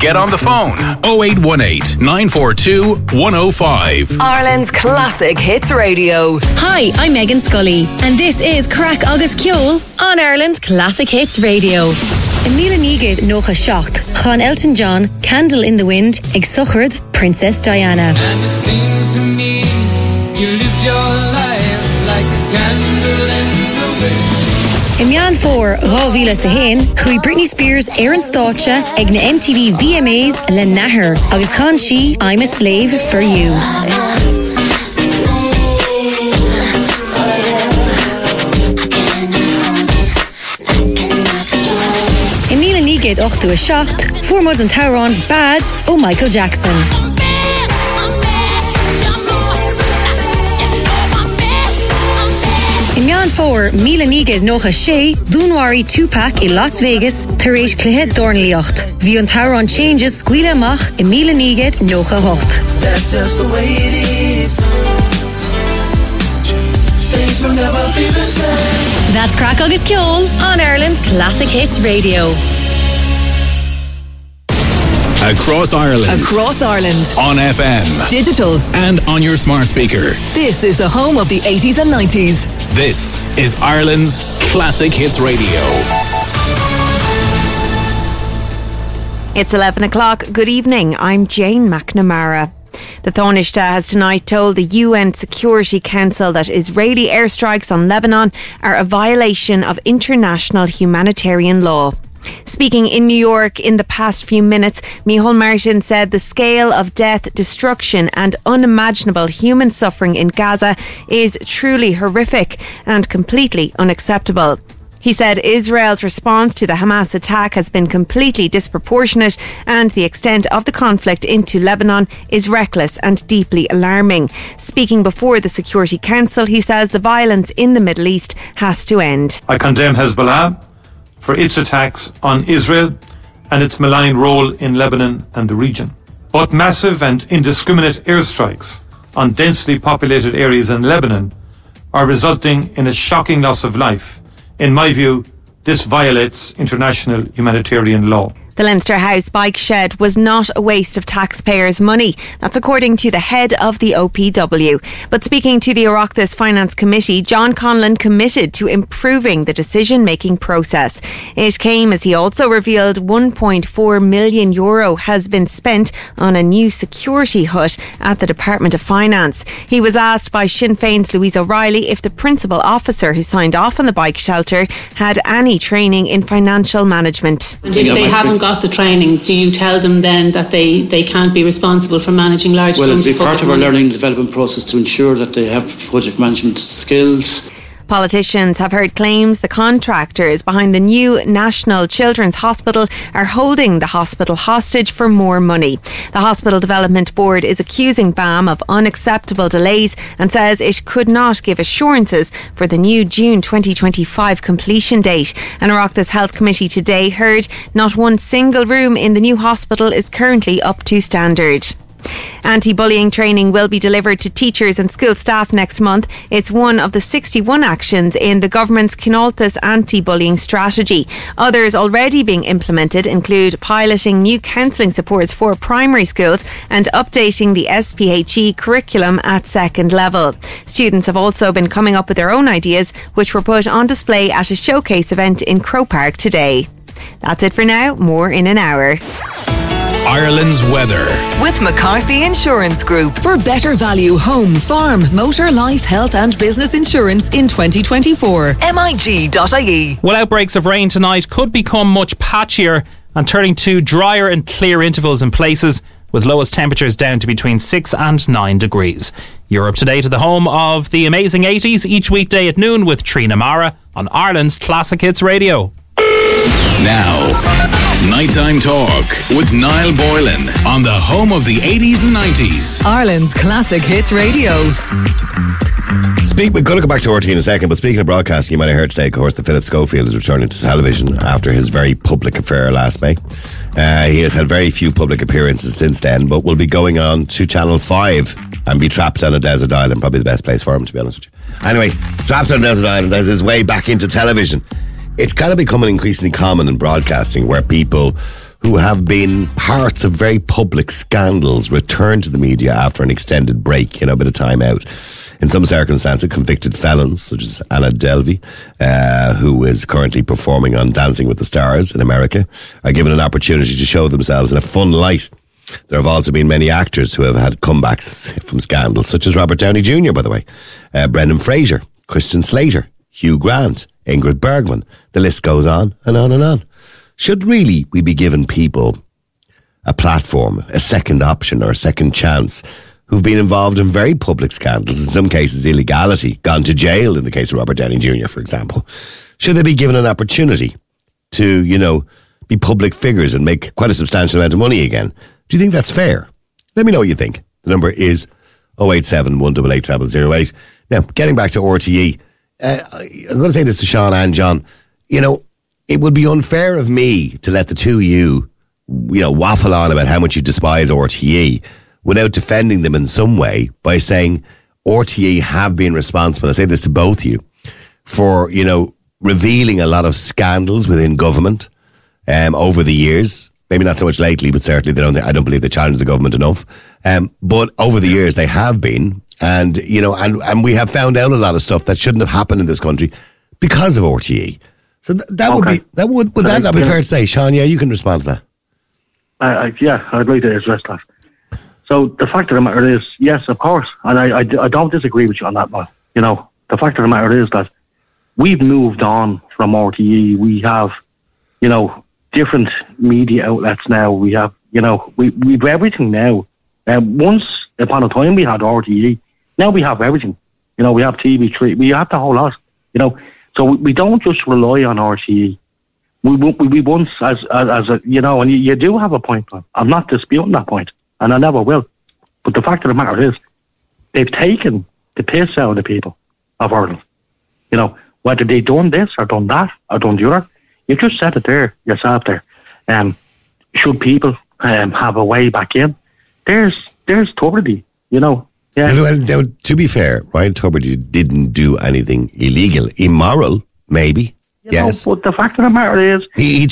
Get on the phone 0818 942 105. Ireland's Classic Hits Radio. Hi, I'm Megan Scully, and this is Crack Agus Ceol on Ireland's Classic Hits Radio. Emíle Nígad nócha seacht, Chan Elton John, Candle in the Wind, ag sochard Princess Diana. And it seems to me you lived your life like a candle in the wind. I meán fór Rávíle sa hain, chuí Britney Spears Aaron Stáitse ag na MTV VMAs le Nathair, agus chan si I'm a Slave for You. Emíle Nígad 8-7, formod an Tauron Bad ó Michael Jackson. In meán fór Míle Nígad nócha sé, dúnmhaí Tupac I Las Vegas, tar éis cluiche dornlíocht. Bhí an Tauron Changes scuile amach Emíle Nígad nócha 8. That's just the way it is. Things will never be the same. That's Crack Agus Ceol on Ireland's Classic Hits Radio. Across Ireland. Across Ireland. On FM. Digital. And on your smart speaker. This is the home of the 80s and 90s. This is Ireland's Classic Hits Radio. It's 11 o'clock. Good evening. I'm Jane McNamara. The Taoiseach has tonight told the UN Security Council that Israeli airstrikes on Lebanon are a violation of international humanitarian law. Speaking in New York in the past few minutes, Micheál Martin said the scale of death, destruction and unimaginable human suffering in Gaza is truly horrific and completely unacceptable. He said Israel's response to the Hamas attack has been completely disproportionate and the extent of the conflict into Lebanon is reckless and deeply alarming. Speaking before the Security Council, he says the violence in the Middle East has to end. I condemn Hezbollah for its attacks on Israel and its malign role in Lebanon and the region. But massive and indiscriminate airstrikes on densely populated areas in Lebanon are resulting in a shocking loss of life. In my view, this violates international humanitarian law. The Leinster House bike shed was not a waste of taxpayers' money. That's according to the head of the OPW. But speaking to the Oireachtas Finance Committee, John Conlon committed to improving the decision-making process. It came as he also revealed €1.4 million has been spent on a new security hut at the Department of Finance. He was asked by Sinn Féin's Louise O'Reilly if the principal officer who signed off on the bike shelter had any training in financial management. And if they haven't got the training, do you tell them then that they can't be responsible for managing large sums? Well, it'll be part of our learning and development process to ensure that they have project management skills. Politicians have heard claims the contractors behind the new National Children's Hospital are holding the hospital hostage for more money. The Hospital Development Board is accusing BAM of unacceptable delays and says it could not give assurances for the new June 2025 completion date. An Oireachtas Health Committee today heard not one single room in the new hospital is currently up to standard. Anti-bullying training will be delivered to teachers and school staff next month. It's one of the 61 actions in the government's Cineáltas anti-bullying strategy. Others already being implemented include piloting new counselling supports for primary schools and updating the SPHE curriculum at second level. Students have also been coming up with their own ideas, which were put on display at a showcase event in Croke Park today. That's it for now. More in an hour. Ireland's weather. With McCarthy Insurance Group. For better value home, farm, motor, life, health and business insurance in 2024. MIG.ie. Well, outbreaks of rain tonight could become much patchier and turning to drier and clear intervals in places, with lowest temperatures down to between 6 and 9 degrees. You're up to date at the home of the amazing 80s each weekday at noon with Trina Mara on Ireland's Classic Hits Radio. Now, Nighttime Talk with Niall Boylan on the home of the 80s and 90s. Ireland's Classic Hits Radio. We're going to go back to RT in a second, but speaking of broadcasting, you might have heard today, of course, that Philip Schofield is returning to television after his very public affair last May. He has had very few public appearances since then, but will be going on to Channel 5 and be trapped on a desert island. Probably the best place for him, to be honest with you. Anyway, trapped on a desert island as his way back into television. It's kind of becoming increasingly common in broadcasting where people who have been parts of very public scandals return to the media after an extended break, a bit of time out. In some circumstances, convicted felons, such as Anna Delvey, who is currently performing on Dancing with the Stars in America, are given an opportunity to show themselves in a fun light. There have also been many actors who have had comebacks from scandals, such as Robert Downey Jr., by the way, Brendan Fraser, Christian Slater, Hugh Grant, Ingrid Bergman. The list goes on and on and on. Should really we be giving people a platform, a second option or a second chance, who've been involved in very public scandals, in some cases illegality, gone to jail in the case of Robert Downey Jr., for example? Should they be given an opportunity to, be public figures and make quite a substantial amount of money again? Do you think that's fair? Let me know what you think. The number is 087 188 0008. Now, getting back to RTE, I'm going to say this to Sean and John. It would be unfair of me to let the two of you, waffle on about how much you despise RTE without defending them in some way by saying RTE have been responsible, I say this to both of you, for, revealing a lot of scandals within government over the years. Maybe not so much lately, but certainly I don't believe they challenge the government enough. But over the years they have been, and we have found out a lot of stuff that shouldn't have happened in this country because of RTE. So would that not be fair to say, Sean? Yeah, you can respond to that. Yeah, I'd like to address that. So the fact of the matter is, yes, of course, and I don't disagree with you on that one. The fact of the matter is that we've moved on from RTE. We have, different media outlets now. We have, we've everything now. Once upon a time we had RTE. Now we have everything. We have TV3. We have the whole lot. So we don't just rely on RTE. We once, as a, and you do have a point. I'm not disputing that point, and I never will. But the fact of the matter is, they've taken the piss out of the people of Ireland. Whether they done this or done that or done the other, you just said it there yourself there. Should people have a way back in? There's Tubridy, Yeah. Well, to be fair, Ryan Tubridy didn't do anything illegal, immoral, maybe. Yes, but the fact of the matter is, he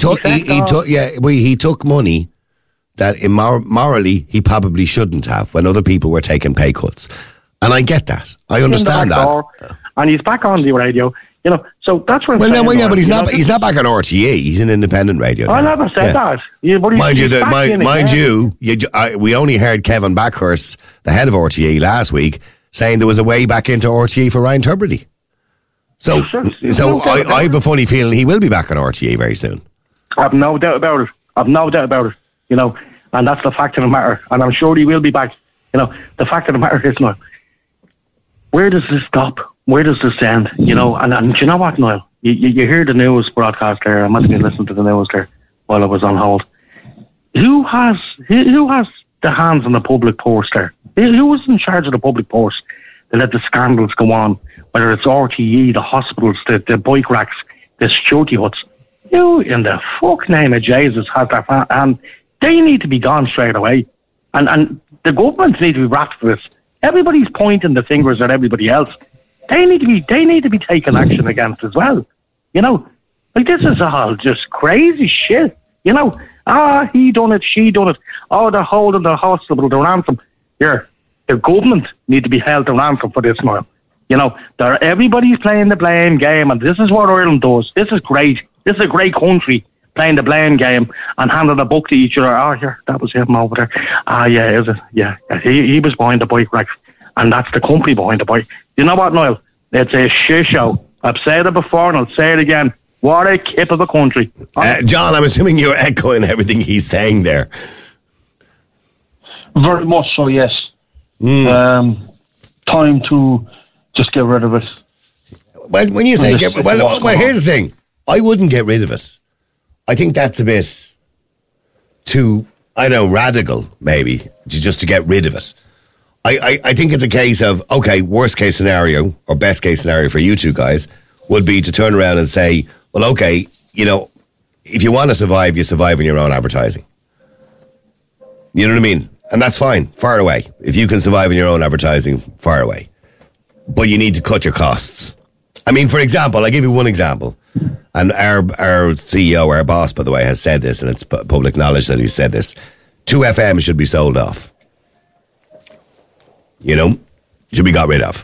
took money that morally he probably shouldn't have when other people were taking pay cuts, and I get that. I understand that. And he's back on the radio. So that's what. Well, no, yeah, but he's not back on RTE. He's an independent radio. I never said that. Yeah, but mind you, we only heard Kevin Backhurst, the head of RTE, last week saying there was a way back into RTE for Ryan Tubridy. So I have a funny feeling he will be back on RTE very soon. I've no doubt about it. And that's the fact of the matter. And I'm sure he will be back. The fact of the matter is, now, where does this stop? Where does this end? And do you know what, Niall? You hear the news broadcast there. I must have been listening to the news there while I was on hold. Who has the hands on the public purse there? Who was in charge of the public purse to let the scandals go on? Whether it's RTE, the hospitals, the bike racks, the security huts. Who in the fuck name of Jesus has that? And they need to be gone straight away. And the government need to be wrapped for this. Everybody's pointing the fingers at everybody else. They need to be taken action against as well. This is all just crazy shit. He done it, she done it. Oh, they're holding the hospital to ransom. Here, the government need to be held to ransom for this now. Everybody's playing the blame game, and this is what Ireland does. This is great. This is a great country playing the blame game and handing a book to each other. Oh, here, that was him over there. Ah, yeah, is it? Yeah. He was behind the bike rack, and that's the company behind the bike. You know what, Niall? It's a shit show. I've said it before, and I'll say it again. What a kip of a country. John, I'm assuming you're echoing everything he's saying there. Very much so, yes. Time to just get rid of it. Well, when you say here's the thing. I wouldn't get rid of it. I think that's a bit too, radical, maybe, just to get rid of it. I think it's a case of, okay, worst case scenario or best case scenario for you two guys would be to turn around and say, well, okay, if you want to survive, you survive in your own advertising. You know what I mean? And that's fine, far away. If you can survive in your own advertising, far away. But you need to cut your costs. I mean, for example, I'll give you one example. And our CEO, our boss, by the way, has said this, and it's public knowledge that he's said this. 2FM should be sold off. You know, should be got rid of.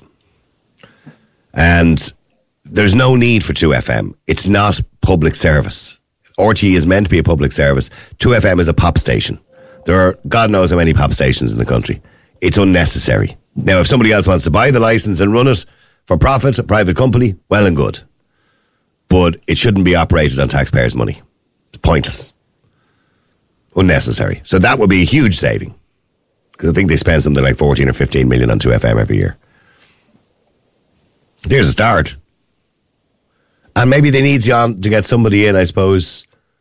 And there's no need for 2FM. It's not public service. RTE is meant to be a public service. 2FM is a pop station. There are God knows how many pop stations in the country. It's unnecessary. Now, if somebody else wants to buy the license and run it for profit, a private company, well and good. But it shouldn't be operated on taxpayers' money. It's pointless. Unnecessary. So that would be a huge saving. Because I think they spend something like 14 or 15 million on 2FM every year. There's a start. And maybe they need to get somebody in, I suppose,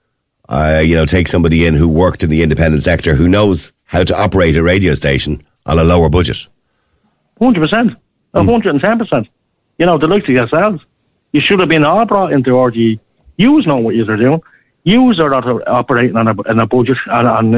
take somebody in who worked in the independent sector, who knows how to operate a radio station on a lower budget. 100%. 110%. You know, the likes of yourselves. You should have been all brought into RTE. You know what you're doing. You are not operating on a budget, on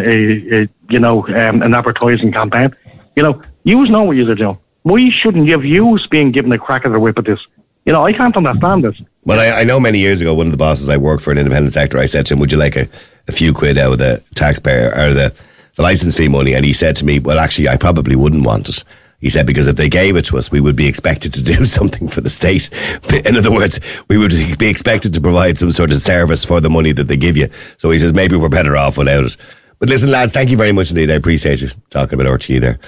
an advertising campaign. You know, you know what you're doing. Why shouldn't you have you being given a crack at the whip at this? You know, I can't understand this. Well, I know many years ago, one of the bosses I worked for in independent sector, I said to him, would you like a few quid out of the taxpayer or the license fee money? And he said to me, well, actually, I probably wouldn't want it. He said, because if they gave it to us, we would be expected to do something for the state. In other words, we would be expected to provide some sort of service for the money that they give you. So he says, maybe we're better off without it. But listen, lads, thank you very much indeed. I appreciate you talking about RTE there.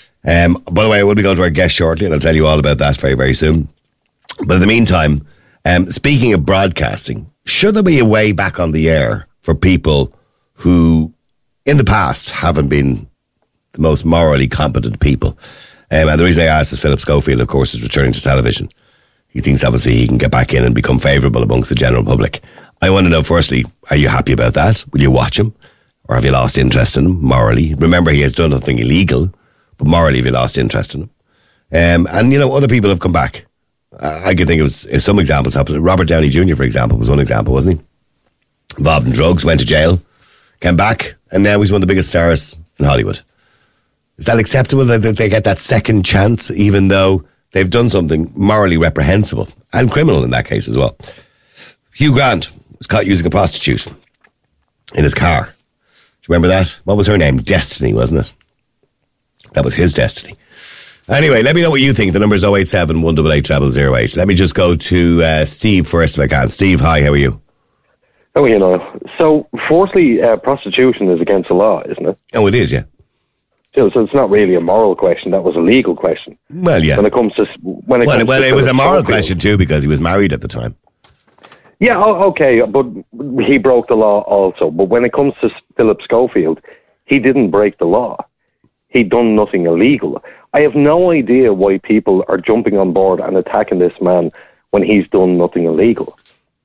By the way, I will be going to our guest shortly, and I'll tell you all about that very, very soon. But in the meantime, speaking of broadcasting, should there be a way back on the air for people who, in the past, haven't been the most morally competent people? And the reason I asked is Philip Schofield, of course, is returning to television. He thinks, obviously, he can get back in and become favourable amongst the general public. I want to know, firstly, are you happy about that? Will you watch him? Or have you lost interest in him morally? Remember, he has done nothing illegal, but morally have you lost interest in him? And, other people have come back. I can think of some examples happening. Robert Downey Jr., for example, was one example, wasn't he? Involved in drugs, went to jail, came back, and now he's one of the biggest stars in Hollywood. Is that acceptable that they get that second chance, even though they've done something morally reprehensible and criminal in that case as well? Hugh Grant was caught using a prostitute in his car. Do you remember that? What was her name? Destiny, wasn't it? That was his destiny. Anyway, let me know what you think. The number is 087 188 0008. Let me just go to Steve first if I can. Steve, hi, how are you? Oh, so firstly, prostitution is against the law, isn't it? Oh, it is, yeah. So it's not really a moral question. That was a legal question. Well, yeah. When it comes to it was a moral question too because he was married at the time. Yeah, okay, but he broke the law also. But when it comes to Philip Schofield, he didn't break the law. He'd done nothing illegal. I have no idea why people are jumping on board and attacking this man when he's done nothing illegal.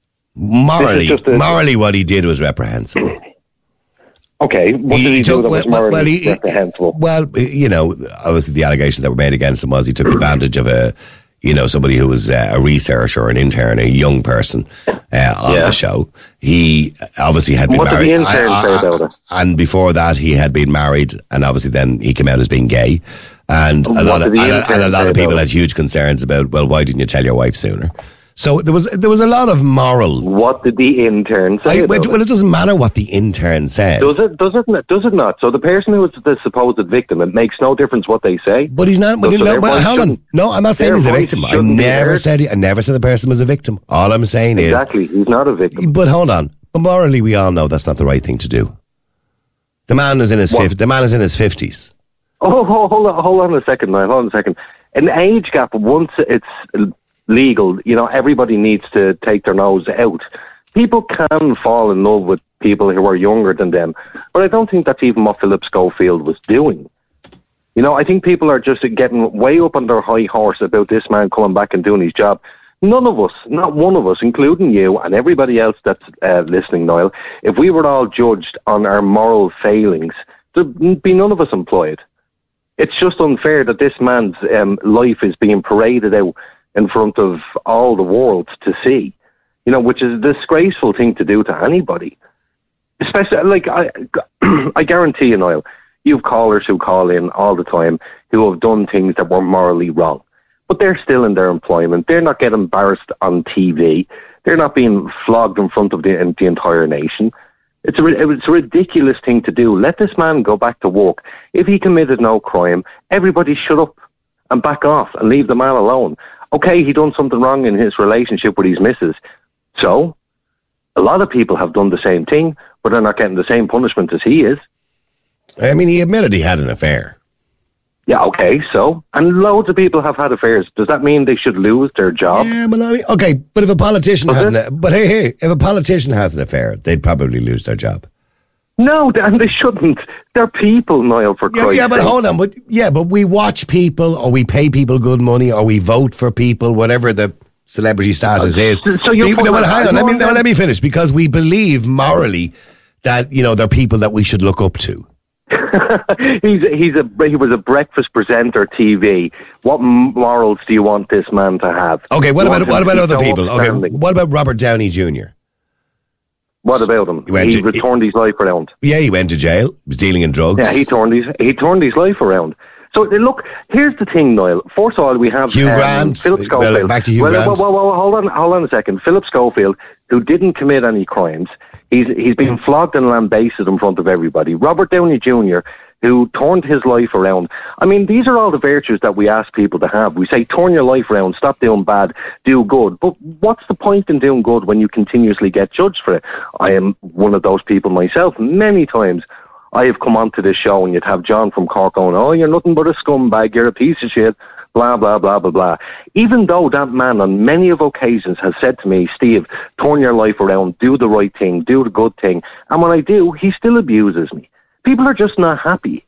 Morally, what he did was reprehensible. Okay, what did he do that was morally reprehensible? Well, obviously the allegations that were made against him was he took advantage of somebody who was a researcher or an intern, a young person on the show. He obviously had been married. What did the intern say about it? And before that, he had been married, and obviously then he came out as being gay. And a lot of people had huge concerns about, well, why didn't you tell your wife sooner? So there was a lot of moral. What did the intern say? Well, it doesn't matter what the intern says. Does it not? So the person who is the supposed victim, it makes no difference what they say. But he's not. Hold on. No, I'm not saying he's a victim. I never said the person was a victim. All I'm saying is exactly he's not a victim. But hold on. But morally, we all know that's not the right thing to do. The man is in his 50s. Oh, hold on a second, man. Hold on a second. An age gap, once it's legal, everybody needs to take their nose out. People can fall in love with people who are younger than them, but I don't think that's even what Philip Schofield was doing. I think people are just getting way up on their high horse about this man coming back and doing his job. None of us, not one of us, including you and everybody else that's listening, Niall, if we were all judged on our moral failings, there'd be none of us employed. It's just unfair that this man's life is being paraded out in front of all the world to see, which is a disgraceful thing to do to anybody. Especially, I guarantee you, Niall, you have callers who call in all the time who have done things that were morally wrong. but they're still in their employment. They're not getting embarrassed on TV. They're not being flogged in front of the entire nation. It's a ridiculous thing to do. Let this man go back to work. If he committed no crime, everybody shut up and back off and leave the man alone. Okay, he done something wrong in his relationship with his missus. So, a lot of people have done the same thing, but they're not getting the same punishment as he is. I mean, he admitted he had an affair. Yeah, okay, so, and loads of people have had affairs. Does that mean they should lose their job? Yeah, but I mean, okay, but if a politician if a politician has an affair, they'd probably lose their job. No, and they shouldn't. They're people, Niall, for Christ's Yeah, but sake. hold on. But we watch people, or we pay people good money, or we vote for people, whatever the celebrity status is. So you're hang on. Let me finish, because we believe morally that they're people that we should look up to. He was a breakfast presenter TV. What morals do you want this man to have? Okay, what about other people? Okay, what about Robert Downey Jr.? What about him? He turned his life around. Yeah, he went to jail. He was dealing in drugs. Yeah, he turned his life around. So look, here's the thing, Niall. First of all, we have Hugh Grant. Philip Schofield. Well, back to Hugh Grant. Well, hold on a second. Philip Schofield, who didn't commit any crimes, he's been flogged and lambasted in front of everybody. Robert Downey Jr., who turned his life around. I mean, these are all the virtues that we ask people to have. We say, turn your life around, stop doing bad, do good. But what's the point in doing good when you continuously get judged for it? I am one of those people myself. Many times I have come onto this show and you'd have John from Cork going, oh, you're nothing but a scumbag, you're a piece of shit, blah, blah, blah, blah, blah. Even though that man on many of occasions has said to me, Steve, turn your life around, do the right thing, do the good thing. And when I do, he still abuses me. People are just not happy.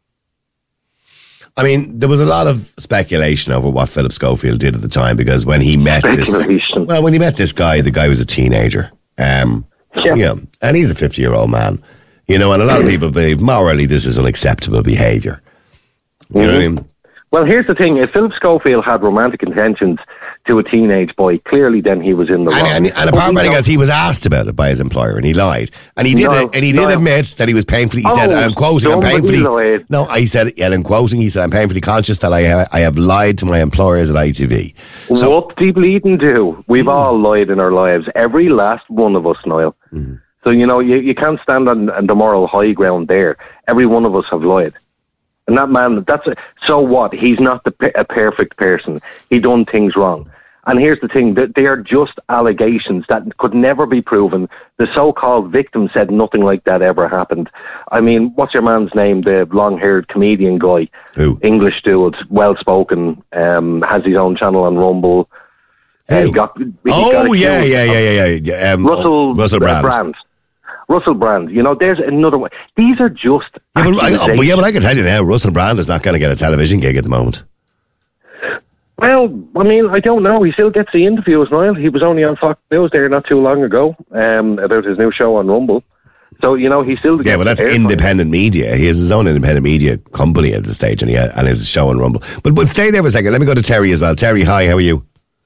I mean, there was a lot of speculation over what Philip Schofield did at the time, because when he met this guy, the guy was a teenager. And he's a 50-year-old man. And a lot of people believe morally this is unacceptable behaviour. You know what I mean? Well, here's the thing. If Philip Schofield had romantic intentions to a teenage boy, clearly then he was in the wrong. And apart from anything else, he was asked about it by his employer and he lied. And he did admit that he was painfully, he said, and I'm quoting, I'm painfully, I'm quoting, he said, I'm painfully conscious that I have lied to my employers at ITV. So, what do you bleeding do? We've all lied in our lives. Every last one of us, Niall. Mm-hmm. So, you can't stand on the moral high ground there. Every one of us have lied. And that man, so what? He's not a perfect person. He done things wrong. And here's the thing, that they are just allegations that could never be proven. The so-called victim said nothing like that ever happened. I mean, what's your man's name? The long-haired comedian guy. Who? English dude, well-spoken, has his own channel on Rumble. Russell Brand. Russell Brand, there's another one. These are just... but I can tell you now, Russell Brand is not going to get a television gig at the moment. Well, I mean, I don't know. He still gets the interviews, Niall. He was only on Fox News there not too long ago about his new show on Rumble. So, he still... Yeah, well, that's independent media. He has his own independent media company at the stage, and his show on Rumble. But stay there for a second. Let me go to Terry as well. Terry, hi, how are you?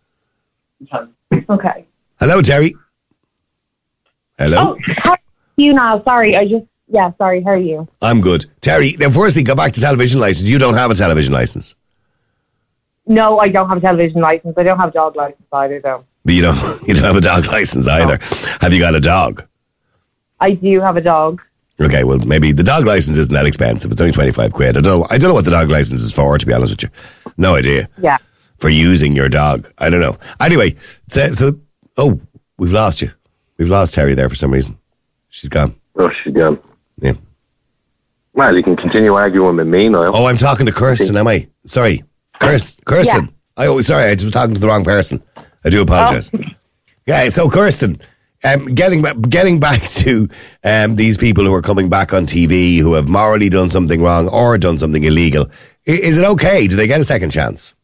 Okay. Hello, Terry. Hello. Oh, how are you now? Sorry, sorry, how are you? I'm good. Terry, now firstly, go back to television license. You don't have a television license. No, I don't have a television license. I don't have a dog license either, though. But you don't have a dog license either. No. Have you got a dog? I do have a dog. Okay, well, maybe the dog license isn't that expensive. It's only 25 quid. I don't know what the dog license is for, to be honest with you. No idea. Yeah. For using your dog. I don't know. Anyway, we've lost you. We've lost Terry there for some reason. She's gone. Oh, she's gone. Yeah. Well, you can continue arguing with me now. Oh, I'm talking to Kirsten, am I? Sorry. Kirsten. Yeah. I was talking to the wrong person. I do apologise. Oh. Yeah, so Kirsten, getting back to these people who are coming back on TV who have morally done something wrong or done something illegal, is it okay? Do they get a second chance?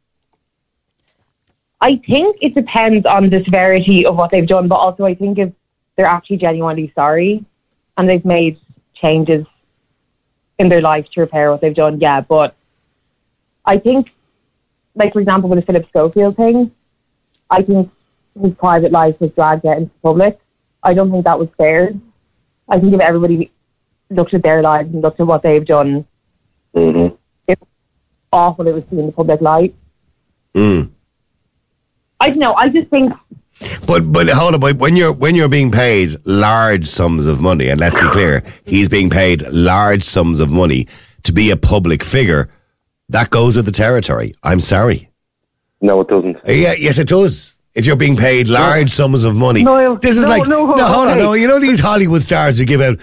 I think it depends on the severity of what they've done, but also I think if they're actually genuinely sorry and they've made changes in their life to repair what they've done, yeah. But I think, like, for example, with the Philip Schofield thing, I think his private life was dragged out into the public. I don't think that was fair. I think if everybody looked at their lives and looked at what they've done, it's awful it was seen in the public light. I don't know. I just think. But hold on, but when you're being paid large sums of money, and let's be clear, he's being paid large sums of money to be a public figure, that goes with the territory. I'm sorry. No, it doesn't. Yes, it does. If you're being paid large sums of money, hold on. No, you know these Hollywood stars who give out,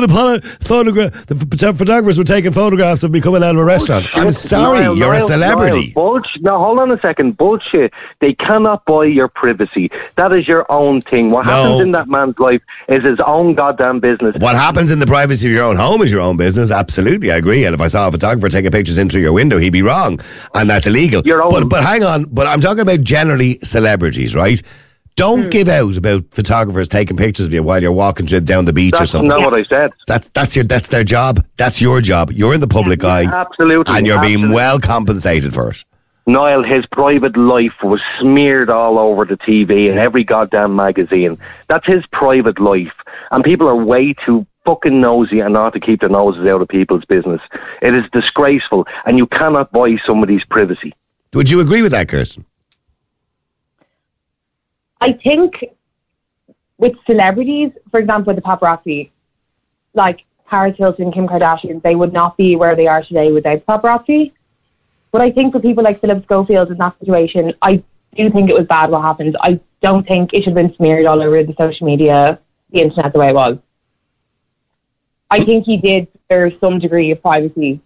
the photographers were taking photographs of me coming out of a restaurant. I'm sorry, you're a celebrity. Now, hold on a second. Bullshit. They cannot buy your privacy. That is your own thing. What happens in that man's life is his own goddamn business. What happens in the privacy of your own home is your own business. Absolutely, I agree. And if I saw a photographer taking pictures in through your window, he'd be wrong, and that's illegal. But hang on. But I'm talking about generally celebrities. Right? Don't give out about photographers taking pictures of you while you're walking down the beach or something. That's not what I said. That's their job. That's your job. You're in the public eye. Absolutely. And you're being well compensated for it. Niall, his private life was smeared all over the TV and every goddamn magazine. That's his private life. And people are way too fucking nosy and not to keep their noses out of people's business. It is disgraceful, and you cannot buy somebody's privacy. Would you agree with that, Kirsten? I think with celebrities, for example, with the paparazzi, like Paris Hilton, Kim Kardashian, they would not be where they are today without paparazzi. But I think for people like Philip Schofield in that situation, I do think it was bad what happened. I don't think it should have been smeared all over the social media, the internet, the way it was. I think he did deserve some degree of privacy.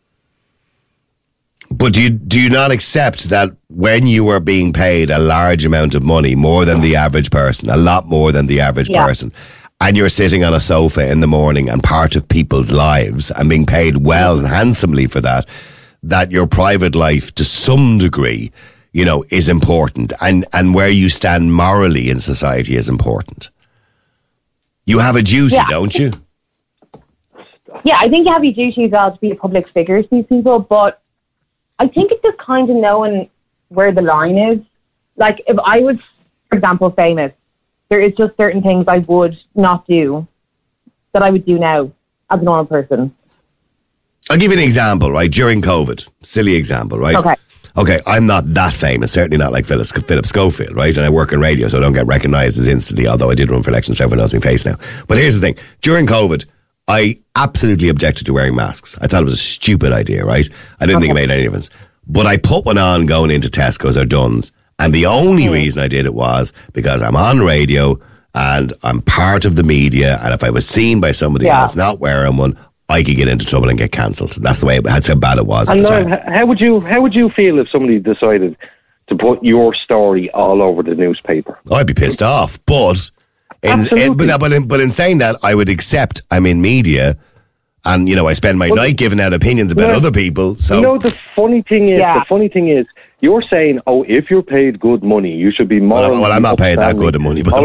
But do you not accept that when you are being paid a large amount of money, more than the average person, a lot more than the average person, and you're sitting on a sofa in the morning and part of people's lives and being paid well and handsomely for that, that your private life to some degree, you know, is important, and where you stand morally in society is important? You have a duty, don't you? Yeah, I think you have your duty as well to be a public figure to these people, but I think it's just kind of knowing where the line is. Like, if I was, for example, famous, there is just certain things I would not do that I would do now as a normal person. I'll give you an example, right? During COVID, silly example, right? Okay, I'm not that famous, certainly not like Philip Schofield, right? And I work in radio, so I don't get recognised as instantly, although I did run for elections, so everyone knows my face now. But here's the thing. During COVID, I absolutely objected to wearing masks. I thought it was a stupid idea, right? I didn't think it made any difference. But I put one on going into Tesco's or Dunn's, and the only reason I did it was because I'm on radio and I'm part of the media, and if I was seen by somebody else not wearing one, I could get into trouble and get cancelled. That's the way that's how bad it was at the time. How would you feel if somebody decided to put your story all over the newspaper? I'd be pissed off, but in saying that, I would accept I'm in media, and you know I spend my night giving out opinions about other people. So you know the funny thing is, you're saying, oh, if you're paid good money, you should be more. Well, I'm not paid that good of money. But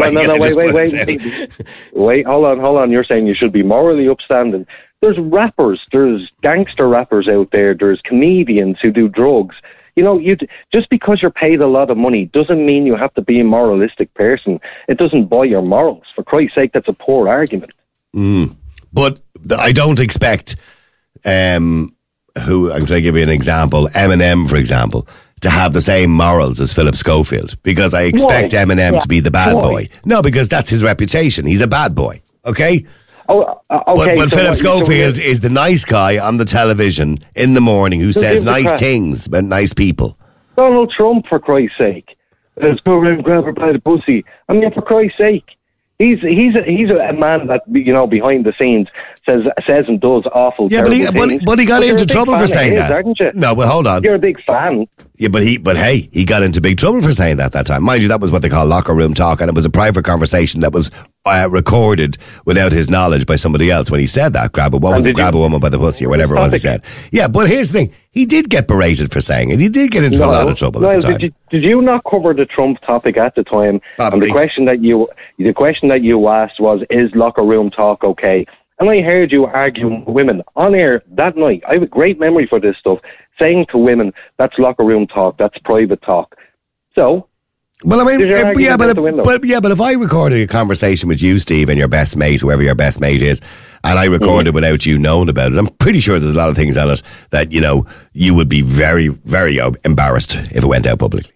wait, hold on. You're saying you should be morally upstanding. There's rappers, there's gangster rappers out there, there's comedians who do drugs. You know, just because you're paid a lot of money doesn't mean you have to be a moralistic person. It doesn't buy your morals. For Christ's sake, that's a poor argument. But I don't expect, I'm going to give you an example, Eminem, for example, to have the same morals as Philip Schofield, because I expect Eminem to be the bad boy. No, because that's his reputation. He's a bad boy, okay? Okay, but Philip Schofield is the nice guy on the television in the morning who says nice things about nice people. Donald Trump, for Christ's sake. Let's go around and grab her by the pussy. I mean, for Christ's sake. He's a man that, you know, behind the scenes says and does awful terrible things. But he got into trouble for saying that. Aren't you? No, but hold on. You're a big fan. Yeah, but he got into big trouble for saying that time. Mind you, that was what they call locker room talk, and it was a private conversation that was recorded without his knowledge by somebody else when he said that. Grab a woman by the pussy or whatever it was he said. Yeah, but here's the thing. He did get berated for saying it. He did get into a lot of trouble at the time. Did you not cover the Trump topic at the time? Probably. And the question that you asked was, is locker room talk okay? And I heard you arguing with women on air that night. I have a great memory for this stuff, saying to women, that's locker room talk, that's private talk. So, Well, I mean, Is your argument out the window? but if I recorded a conversation with you, Steve, and your best mate, whoever your best mate is, and I recorded without you knowing about it, I'm pretty sure there's a lot of things on it that, you know, you would be very, very embarrassed if it went out publicly.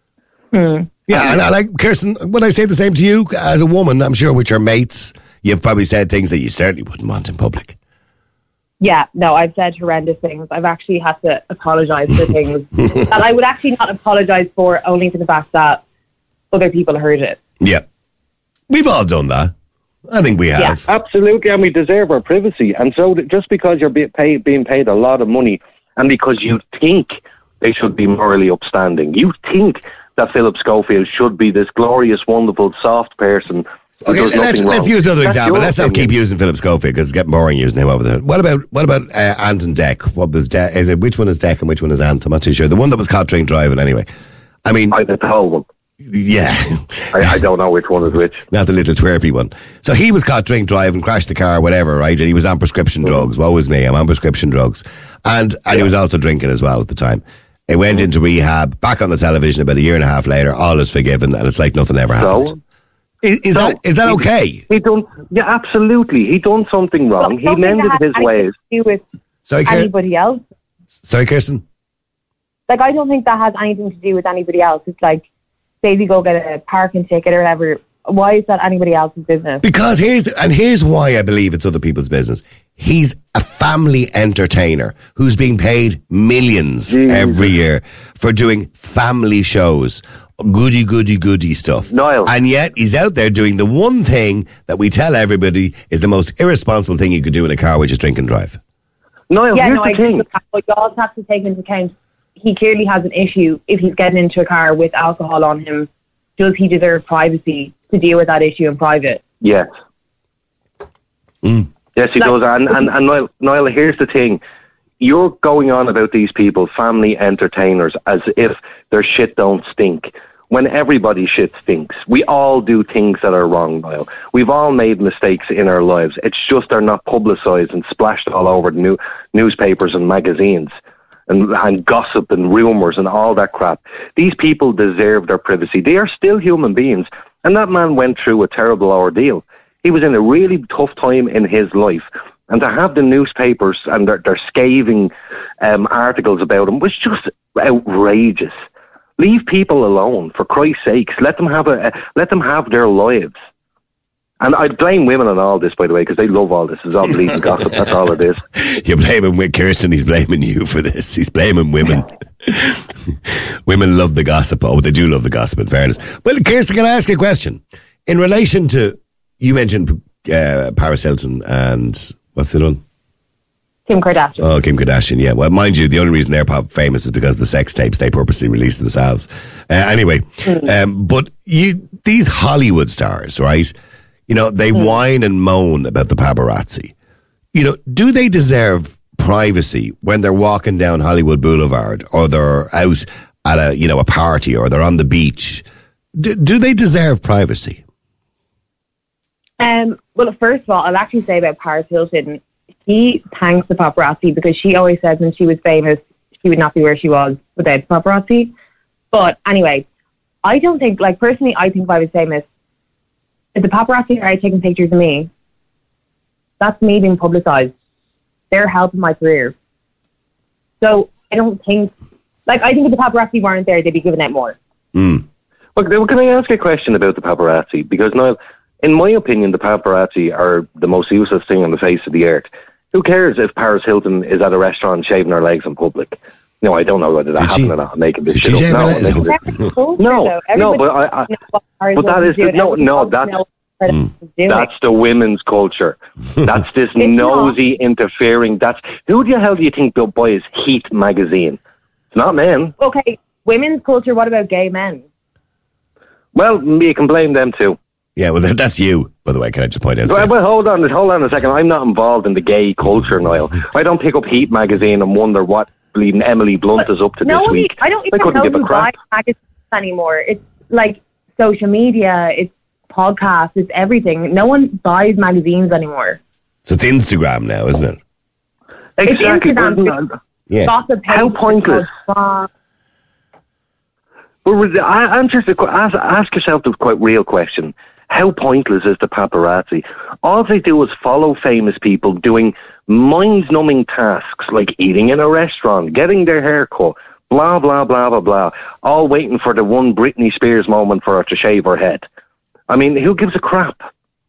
Yeah, and like, Kirsten, would I say the same to you? As a woman, I'm sure with your mates, you've probably said things that you certainly wouldn't want in public. Yeah, no, I've said horrendous things. I've actually had to apologise for things that I would actually not apologise for, only for the fact that other people heard it. Yeah. We've all done that. I think we have. Yeah, absolutely, and we deserve our privacy. And so just because you're being paid a lot of money, and because you think they should be morally upstanding, you think that Philip Schofield should be this glorious, wonderful, soft person. Okay, let's use another example. Let's not keep using Philip Schofield because it's getting boring using him over there. What about Ant and Dec? What was is it? Which one is Dec and which one is Ant? I'm not too sure. The one that was caught drink driving, anyway. I mean, the tall one. Yeah, I don't know which one is which. Not the little twerpy one. So he was caught drink driving, crashed the car, whatever, right? And he was on prescription drugs. Woe is me, I'm on prescription drugs, and he was also drinking as well at the time. He went into rehab, back on the television about a year and a half later. All is forgiven, and it's like nothing ever happened. So? Is that okay? He done, yeah, absolutely. He done something wrong. He mended his ways. To do with anybody else. Sorry, Kirsten. Like, I don't think that has anything to do with anybody else. It's like, say if you go get a parking ticket or whatever. Why is that anybody else's business? Because here's why I believe it's other people's business. He's a family entertainer who's being paid millions every year for doing family shows. Goody stuff. Niall. And yet he's out there doing the one thing that we tell everybody is the most irresponsible thing you could do in a car, which is drink and drive. Niall, here's the thing. But you also have to take into account he clearly has an issue if he's getting into a car with alcohol on him. Does he deserve privacy to deal with that issue in private? Yes. Yes, he does. And Niall, here's the thing. You're going on about these people, family entertainers, as if their shit don't stink. When everybody's shit stinks. We all do things that are wrong, Niall. We've all made mistakes in our lives. It's just they're not publicised and splashed all over the newspapers and magazines. And gossip and rumours and all that crap. These people deserve their privacy. They are still human beings. And that man went through a terrible ordeal. He was in a really tough time in his life. And to have the newspapers and their scathing articles about him was just outrageous. Leave people alone, for Christ's sakes. Let them have their lives. And I blame women on all this, by the way, because they love all this. It's all bleeding gossip. That's all it is. You blame him with Kirsten. He's blaming you for this. He's blaming women. Women love the gossip. Oh, they do love the gossip, in fairness. Well, Kirsten, can I ask you a question? In relation to, you mentioned Paris Hilton and what's the other one? Kim Kardashian. Oh, Kim Kardashian, yeah. Well, mind you, the only reason they're famous is because of the sex tapes they purposely released themselves. Anyway, but these Hollywood stars, right? You know, they whine and moan about the paparazzi. You know, do they deserve privacy when they're walking down Hollywood Boulevard or they're out at a party or they're on the beach? Do they deserve privacy? Well, first of all, I'll actually say about Paris Hilton, she thanks the paparazzi because she always said when she was famous, she would not be where she was without the paparazzi. But anyway, I don't think, like, personally, I think if I was famous, if the paparazzi are taking pictures of me, that's me being publicised. They're helping my career. So I don't think, I think if the paparazzi weren't there, they'd be giving out more. Well, can I ask a question about the paparazzi? Because, Niall, in my opinion, the paparazzi are the most useless thing on the face of the earth. Who cares if Paris Hilton is at a restaurant shaving her legs in public? No, I don't know whether that happened or not. I'm making this shit up. No, but that is that's the women's culture. That's this nosy interfering. Who the hell do you think buys Heat magazine? It's not men. Okay, women's culture. What about gay men? Well, you can blame them too. Yeah, well, that's you, by the way. Can I just point out? Well, hold on a second. I'm not involved in the gay culture, Niall. I don't pick up Heat magazine and wonder what bleeding Emily Blunt is up to this week. I don't even know who buys magazines anymore. It's like social media, it's podcasts, it's everything. No one buys magazines anymore. So it's Instagram now, isn't it? Exactly. Yeah. How pointless. Ask yourself the quite real question. How pointless is the paparazzi? All they do is follow famous people doing mind-numbing tasks like eating in a restaurant, getting their hair cut, blah, blah, blah, blah, blah, all waiting for the one Britney Spears moment for her to shave her head. I mean, who gives a crap?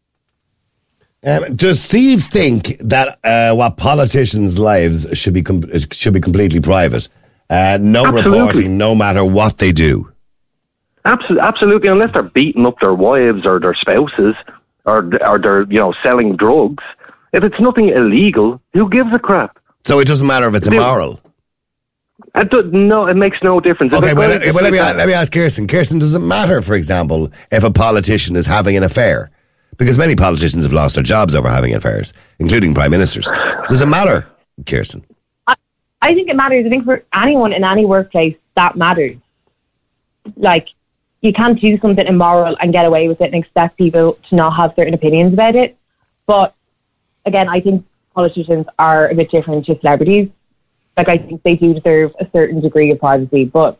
Does Steve think that what politicians' lives should be completely private? No Absolutely. reporting, no matter what they do. Absolutely, unless they're beating up their wives or their spouses or they're selling drugs. If it's nothing illegal, who gives a crap? So it doesn't matter if it's immoral. No, it makes no difference. Okay, let me ask Kirsten. Kirsten, does it matter, for example, if a politician is having an affair? Because many politicians have lost their jobs over having affairs, including prime ministers. Does it matter, Kirsten? I think it matters. I think for anyone in any workplace, that matters. Like, you can't do something immoral and get away with it and expect people to not have certain opinions about it. But again, I think politicians are a bit different to celebrities. Like, I think they do deserve a certain degree of privacy, but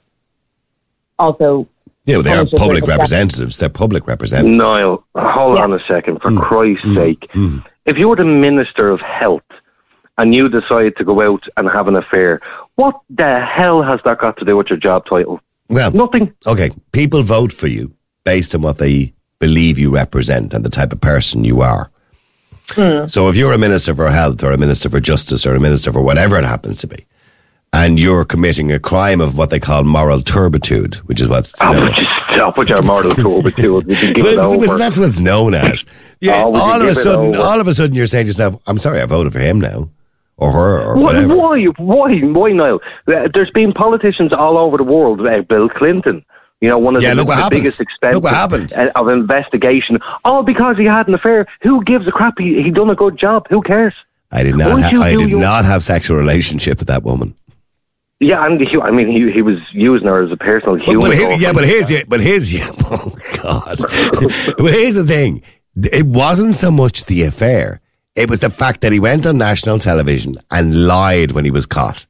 also... Yeah, well, they are public representatives. They're public representatives. Niall, hold on a second, for Christ's sake. If you were the Minister of Health and you decide to go out and have an affair, what the hell has that got to do with your job title? Well, nothing. Okay, people vote for you based on what they believe you represent and the type of person you are. So if you're a Minister for Health or a Minister for Justice or a Minister for whatever it happens to be, and you're committing a crime of what they call moral turpitude, which is what's known. Stop with your moral turpitude. That's what it's known as. Yeah, all of a sudden you're saying to yourself, I'm sorry, I voted for him now. Or her, or whatever. Why, Niall? There's been politicians all over the world. Bill Clinton, one of the biggest expenses of investigation, all because he had an affair. Who gives a crap? He done a good job. Who cares? I did not have sexual relationship with that woman. Yeah, and he was using her as a personal human. But here's oh God. But here's the thing: it wasn't so much the affair. It was the fact that he went on national television and lied when he was caught.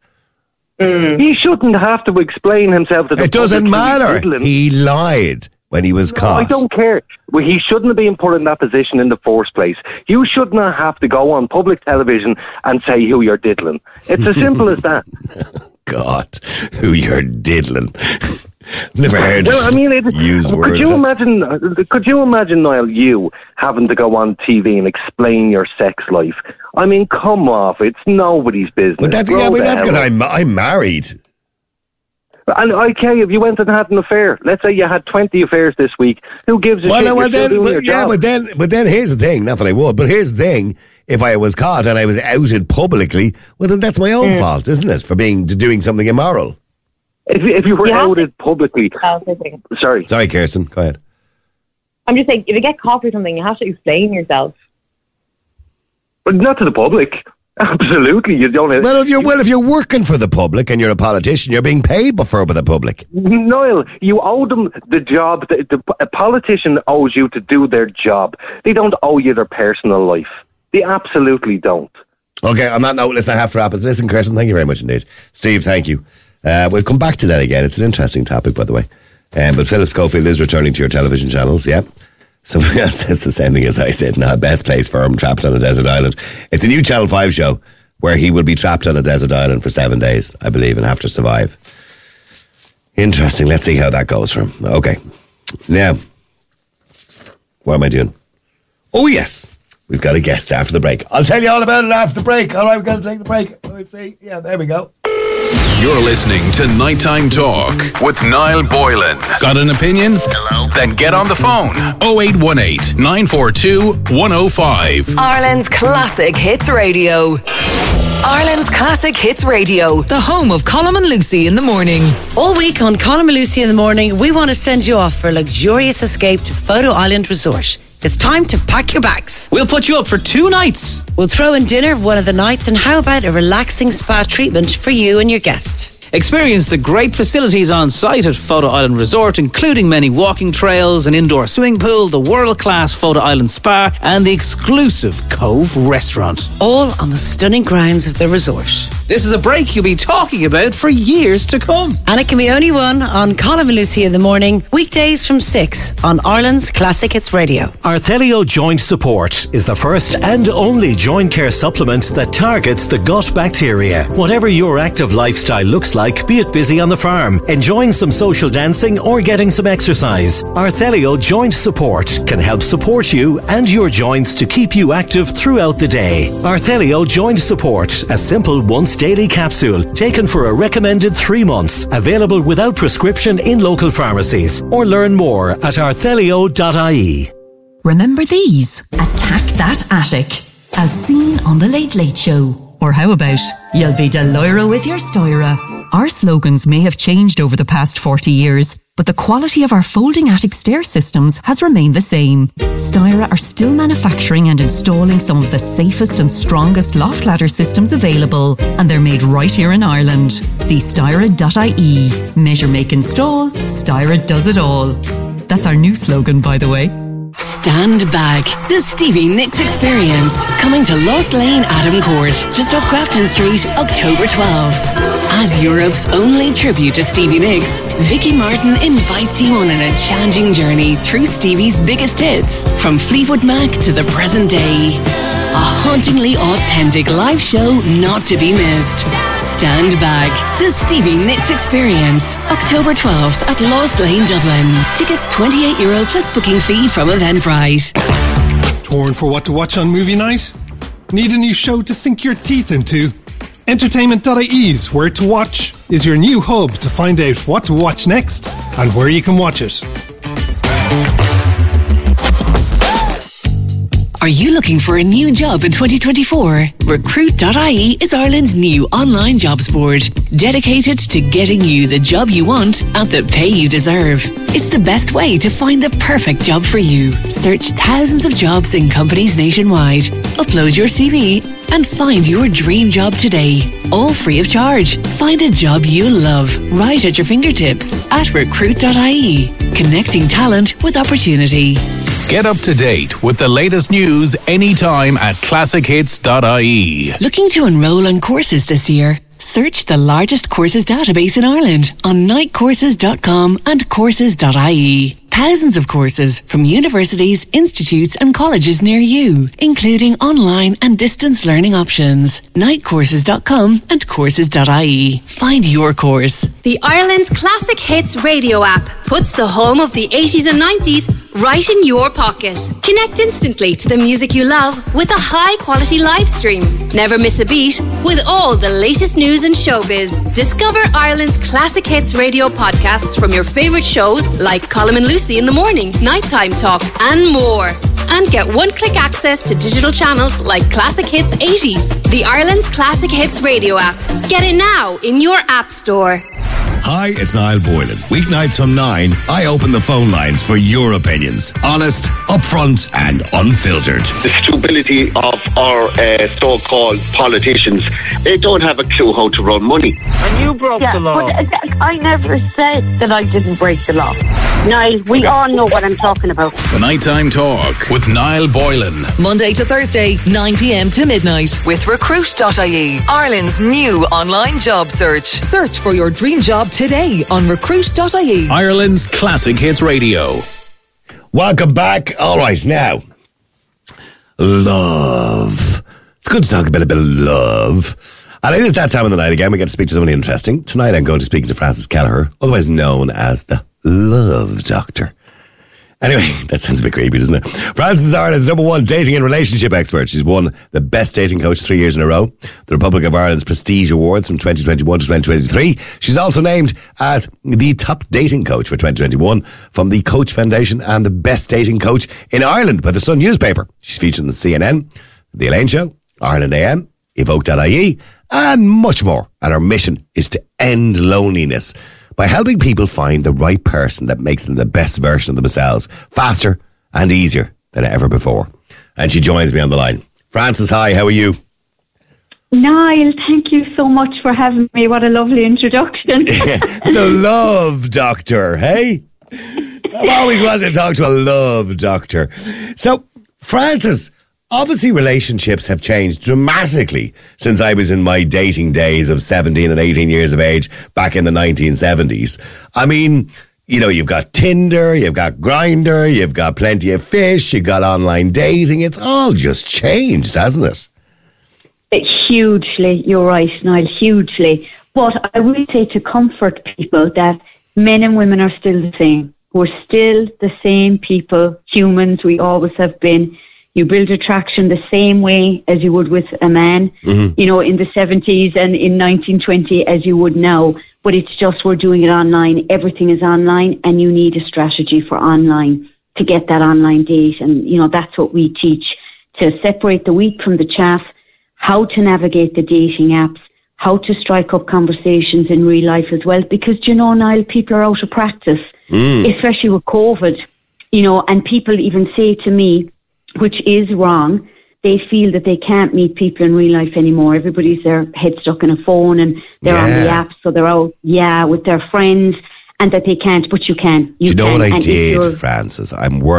He shouldn't have to explain himself to the It doesn't matter. He lied when he was caught. I don't care. Well, he shouldn't have been put in that position in the first place. You should not have to go on public television and say who you're diddling. It's as simple as that. God, who you're diddling. Never heard used word. Could you imagine, Niall, you having to go on TV and explain your sex life? I mean, come off. It's nobody's business. But that's because I'm married. And okay, if you went and had an affair, let's say you had 20 affairs this week, who gives a shit? But then here's the thing, not that I would, but here's the thing, if I was caught and I was outed publicly, well then that's my own fault, isn't it, for doing something immoral? If you were outed publicly... Sorry, Kirsten, go ahead. I'm just saying, if you get caught for something, you have to explain yourself. But not to the public. Absolutely, you don't. If you're working for the public and you're a politician, you're being paid for the public. Niall, you owe them the job. A politician owes you to do their job. They don't owe you their personal life. They absolutely don't. Okay, on that note, listen, I have to wrap it. Listen, Kirsten, thank you very much indeed. Steve, thank you. We'll come back to that again. It's an interesting topic, by the way. But Philip Schofield is returning to your television channels, yeah. Somebody else says the same thing as I said. Now, best place for him, trapped on a desert island. It's a new Channel 5 show where he will be trapped on a desert island for 7 days, I believe, and have to survive. Interesting. Let's see how that goes for him. Okay. Now, what am I doing? Oh, yes. We've got a guest after the break. I'll tell you all about it after the break. All right, we've got to take the break. Let's see. Yeah, there we go. You're listening to Nighttime Talk with Niall Boylan. Got an opinion? Hello? Then get on the phone. 0818 942 105. Ireland's Classic Hits Radio. Ireland's Classic Hits Radio, the home of Colm and Lucy in the morning. All week on Colm and Lucy in the morning, we want to send you off for a luxurious escape to Photo Island Resort. It's time to pack your bags. We'll put you up for 2 nights. We'll throw in dinner one of the nights, and how about a relaxing spa treatment for you and your guest? Experience the great facilities on site at Photo Island Resort, including many walking trails, an indoor swimming pool, the world-class Photo Island Spa, and the exclusive Cove Restaurant. All on the stunning grounds of the resort. This is a break you'll be talking about for years to come. And it can be only won on Colin and Lucy in the morning, weekdays from 6 on Ireland's Classic Hits Radio. Arthelio Joint Support is the first and only joint care supplement that targets the gut bacteria. Whatever your active lifestyle looks like, be it busy on the farm, enjoying some social dancing or getting some exercise, Arthelio Joint Support can help support you and your joints to keep you active throughout the day. Arthelio Joint Support, a simple once daily capsule taken for a recommended 3 months, available without prescription in local pharmacies, or learn more at arthelio.ie. Remember these? Attack that attic, as seen on The Late Late Show. Or how about, you'll be Deloira with your Stoira. Our slogans may have changed over the past 40 years, but the quality of our folding attic stair systems has remained the same. Stoira are still manufacturing and installing some of the safest and strongest loft ladder systems available, and they're made right here in Ireland. See Stoira.ie. Measure, make, install. Stoira does it all. That's our new slogan, by the way. Stand Back, the Stevie Nicks Experience, coming to Lost Lane, Adam Court, just off Grafton Street, October 12th. As Europe's only tribute to Stevie Nicks, Vicky Martin invites you on an enchanting journey through Stevie's biggest hits, from Fleetwood Mac to the present day. A hauntingly authentic live show not to be missed. Stand Back, the Stevie Nicks Experience, October 12th at Lost Lane, Dublin. Tickets €28 plus booking fee from Eventbrite. Torn for what to watch on movie night? Need a new show to sink your teeth into? Entertainment.ie's Where to Watch is your new hub to find out what to watch next and where you can watch it. Are you looking for a new job in 2024? Recruit.ie is Ireland's new online jobs board, dedicated to getting you the job you want at the pay you deserve. It's the best way to find the perfect job for you. Search thousands of jobs in companies nationwide. Upload your CV and find your dream job today. All free of charge. Find a job you love right at your fingertips at recruit.ie. Connecting talent with opportunity. Get up to date with the latest news anytime at classichits.ie. Looking to enroll on courses this year? Search the largest courses database in Ireland on nightcourses.com and courses.ie. Thousands of courses from universities, institutes and colleges near you, including online and distance learning options. Nightcourses.com and courses.ie. Find your course. The Ireland's Classic Hits radio app puts the home of the 80s and 90s right in your pocket. Connect instantly to the music you love with a high-quality live stream. Never miss a beat with all the latest news and showbiz. Discover Ireland's Classic Hits radio podcasts from your favourite shows like Colin and Lucy in the morning, Nighttime Talk, and more. And get one-click access to digital channels like Classic Hits 80s. The Ireland's Classic Hits radio app. Get it now in your app store. Hi, it's Niall Boylan. Weeknights from 9, I open the phone lines for your opinions. Honest, upfront and unfiltered. The stupidity of our so-called politicians. They don't have a clue how to run money. And you broke the law. But I never said that I didn't break the law. Niall, we all know what I'm talking about. The Nighttime Talk with Niall Boylan. Monday to Thursday, 9 p.m. to midnight with Recruit.ie, Ireland's new online job search. Search for your dream job today on Recruit.ie. Ireland's Classic Hits Radio. Welcome back. All right, now, love. It's good to talk about a bit of love. And it is that time of the night again. We get to speak to somebody interesting. Tonight I'm going to speak to Frances Kelleher, otherwise known as the Love Doctor. Anyway, that sounds a bit creepy, doesn't it? Frances is Ireland's #1 dating and relationship expert. She's won the Best Dating Coach 3 years in a row, the Republic of Ireland's Prestige Awards from 2021 to 2023. She's also named as the Top Dating Coach for 2021 from the Coach Foundation and the Best Dating Coach in Ireland by the Sun newspaper. She's featured on the CNN, The Elaine Show, Ireland AM, Evoke.ie, and much more. And her mission is to end loneliness by helping people find the right person that makes them the best version of themselves faster and easier than ever before. And she joins me on the line. Frances, hi, how are you? Niall, thank you so much for having me. What a lovely introduction. The love doctor, hey? I've always wanted to talk to a love doctor. So, Francis, obviously relationships have changed dramatically since I was in my dating days of 17 and 18 years of age back in the 1970s. I mean, you know, you've got Tinder, you've got Grindr, you've got Plenty of Fish, you've got online dating. It's all just changed, hasn't it? Hugely, you're right, Niall, hugely. But I will say to comfort people that men and women are still the same. We're still the same people, humans, we always have been. You build attraction the same way as you would with a man, you know, in the 70s and in 1920 as you would now. But it's just we're doing it online. Everything is online, and you need a strategy for online to get that online date. And, you know, that's what we teach, to separate the wheat from the chaff, how to navigate the dating apps, how to strike up conversations in real life as well. Because, you know, Niall, people are out of practice, especially with COVID, you know, and people even say to me, which is wrong, they feel that they can't meet people in real life anymore. Everybody's their head stuck in a phone and they're on the apps, so they're out, with their friends, and that they can't, but you can. Do you know what I did, Francis?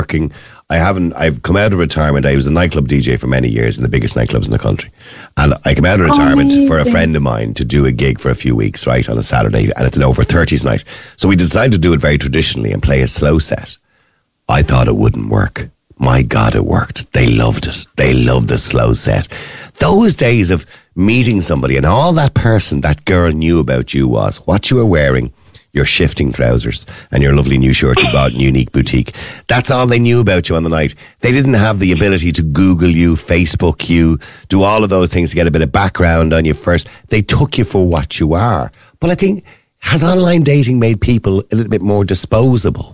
I've come out of retirement. I was a nightclub DJ for many years in the biggest nightclubs in the country. And I came out of retirement for a friend of mine to do a gig for a few weeks, right, on a Saturday, and it's an over 30s night. So we decided to do it very traditionally and play a slow set. I thought it wouldn't work. My God, it worked. They loved it. They loved the slow set. Those days of meeting somebody and all that person, that girl knew about you was what you were wearing, your shifting trousers, and your lovely new shirt you bought in Unique Boutique. That's all they knew about you on the night. They didn't have the ability to Google you, Facebook you, do all of those things to get a bit of background on you first. They took you for what you are. But I think, has online dating made people a little bit more disposable?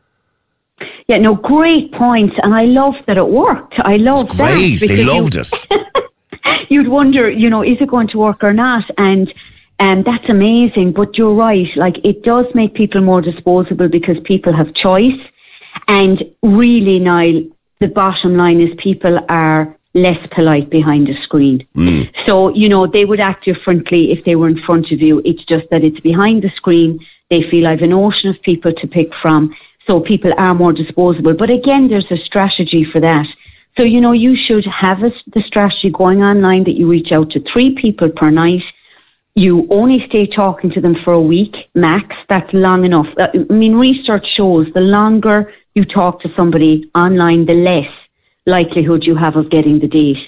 Yeah, no, great point. And I love that it worked. I love that. Great, they loved it. You'd wonder, you know, is it going to work or not? And that's amazing. But you're right. Like, it does make people more disposable because people have choice. And really, Niall, the bottom line is people are less polite behind a screen. So, you know, they would act differently if they were in front of you. It's just that it's behind the screen. They feel I've an ocean of people to pick from. So people are more disposable. But again, there's a strategy for that. So, you know, you should have the strategy going online that you reach out to 3 people per night. You only stay talking to them for a week, max. That's long enough. I mean, research shows the longer you talk to somebody online, the less likelihood you have of getting the date.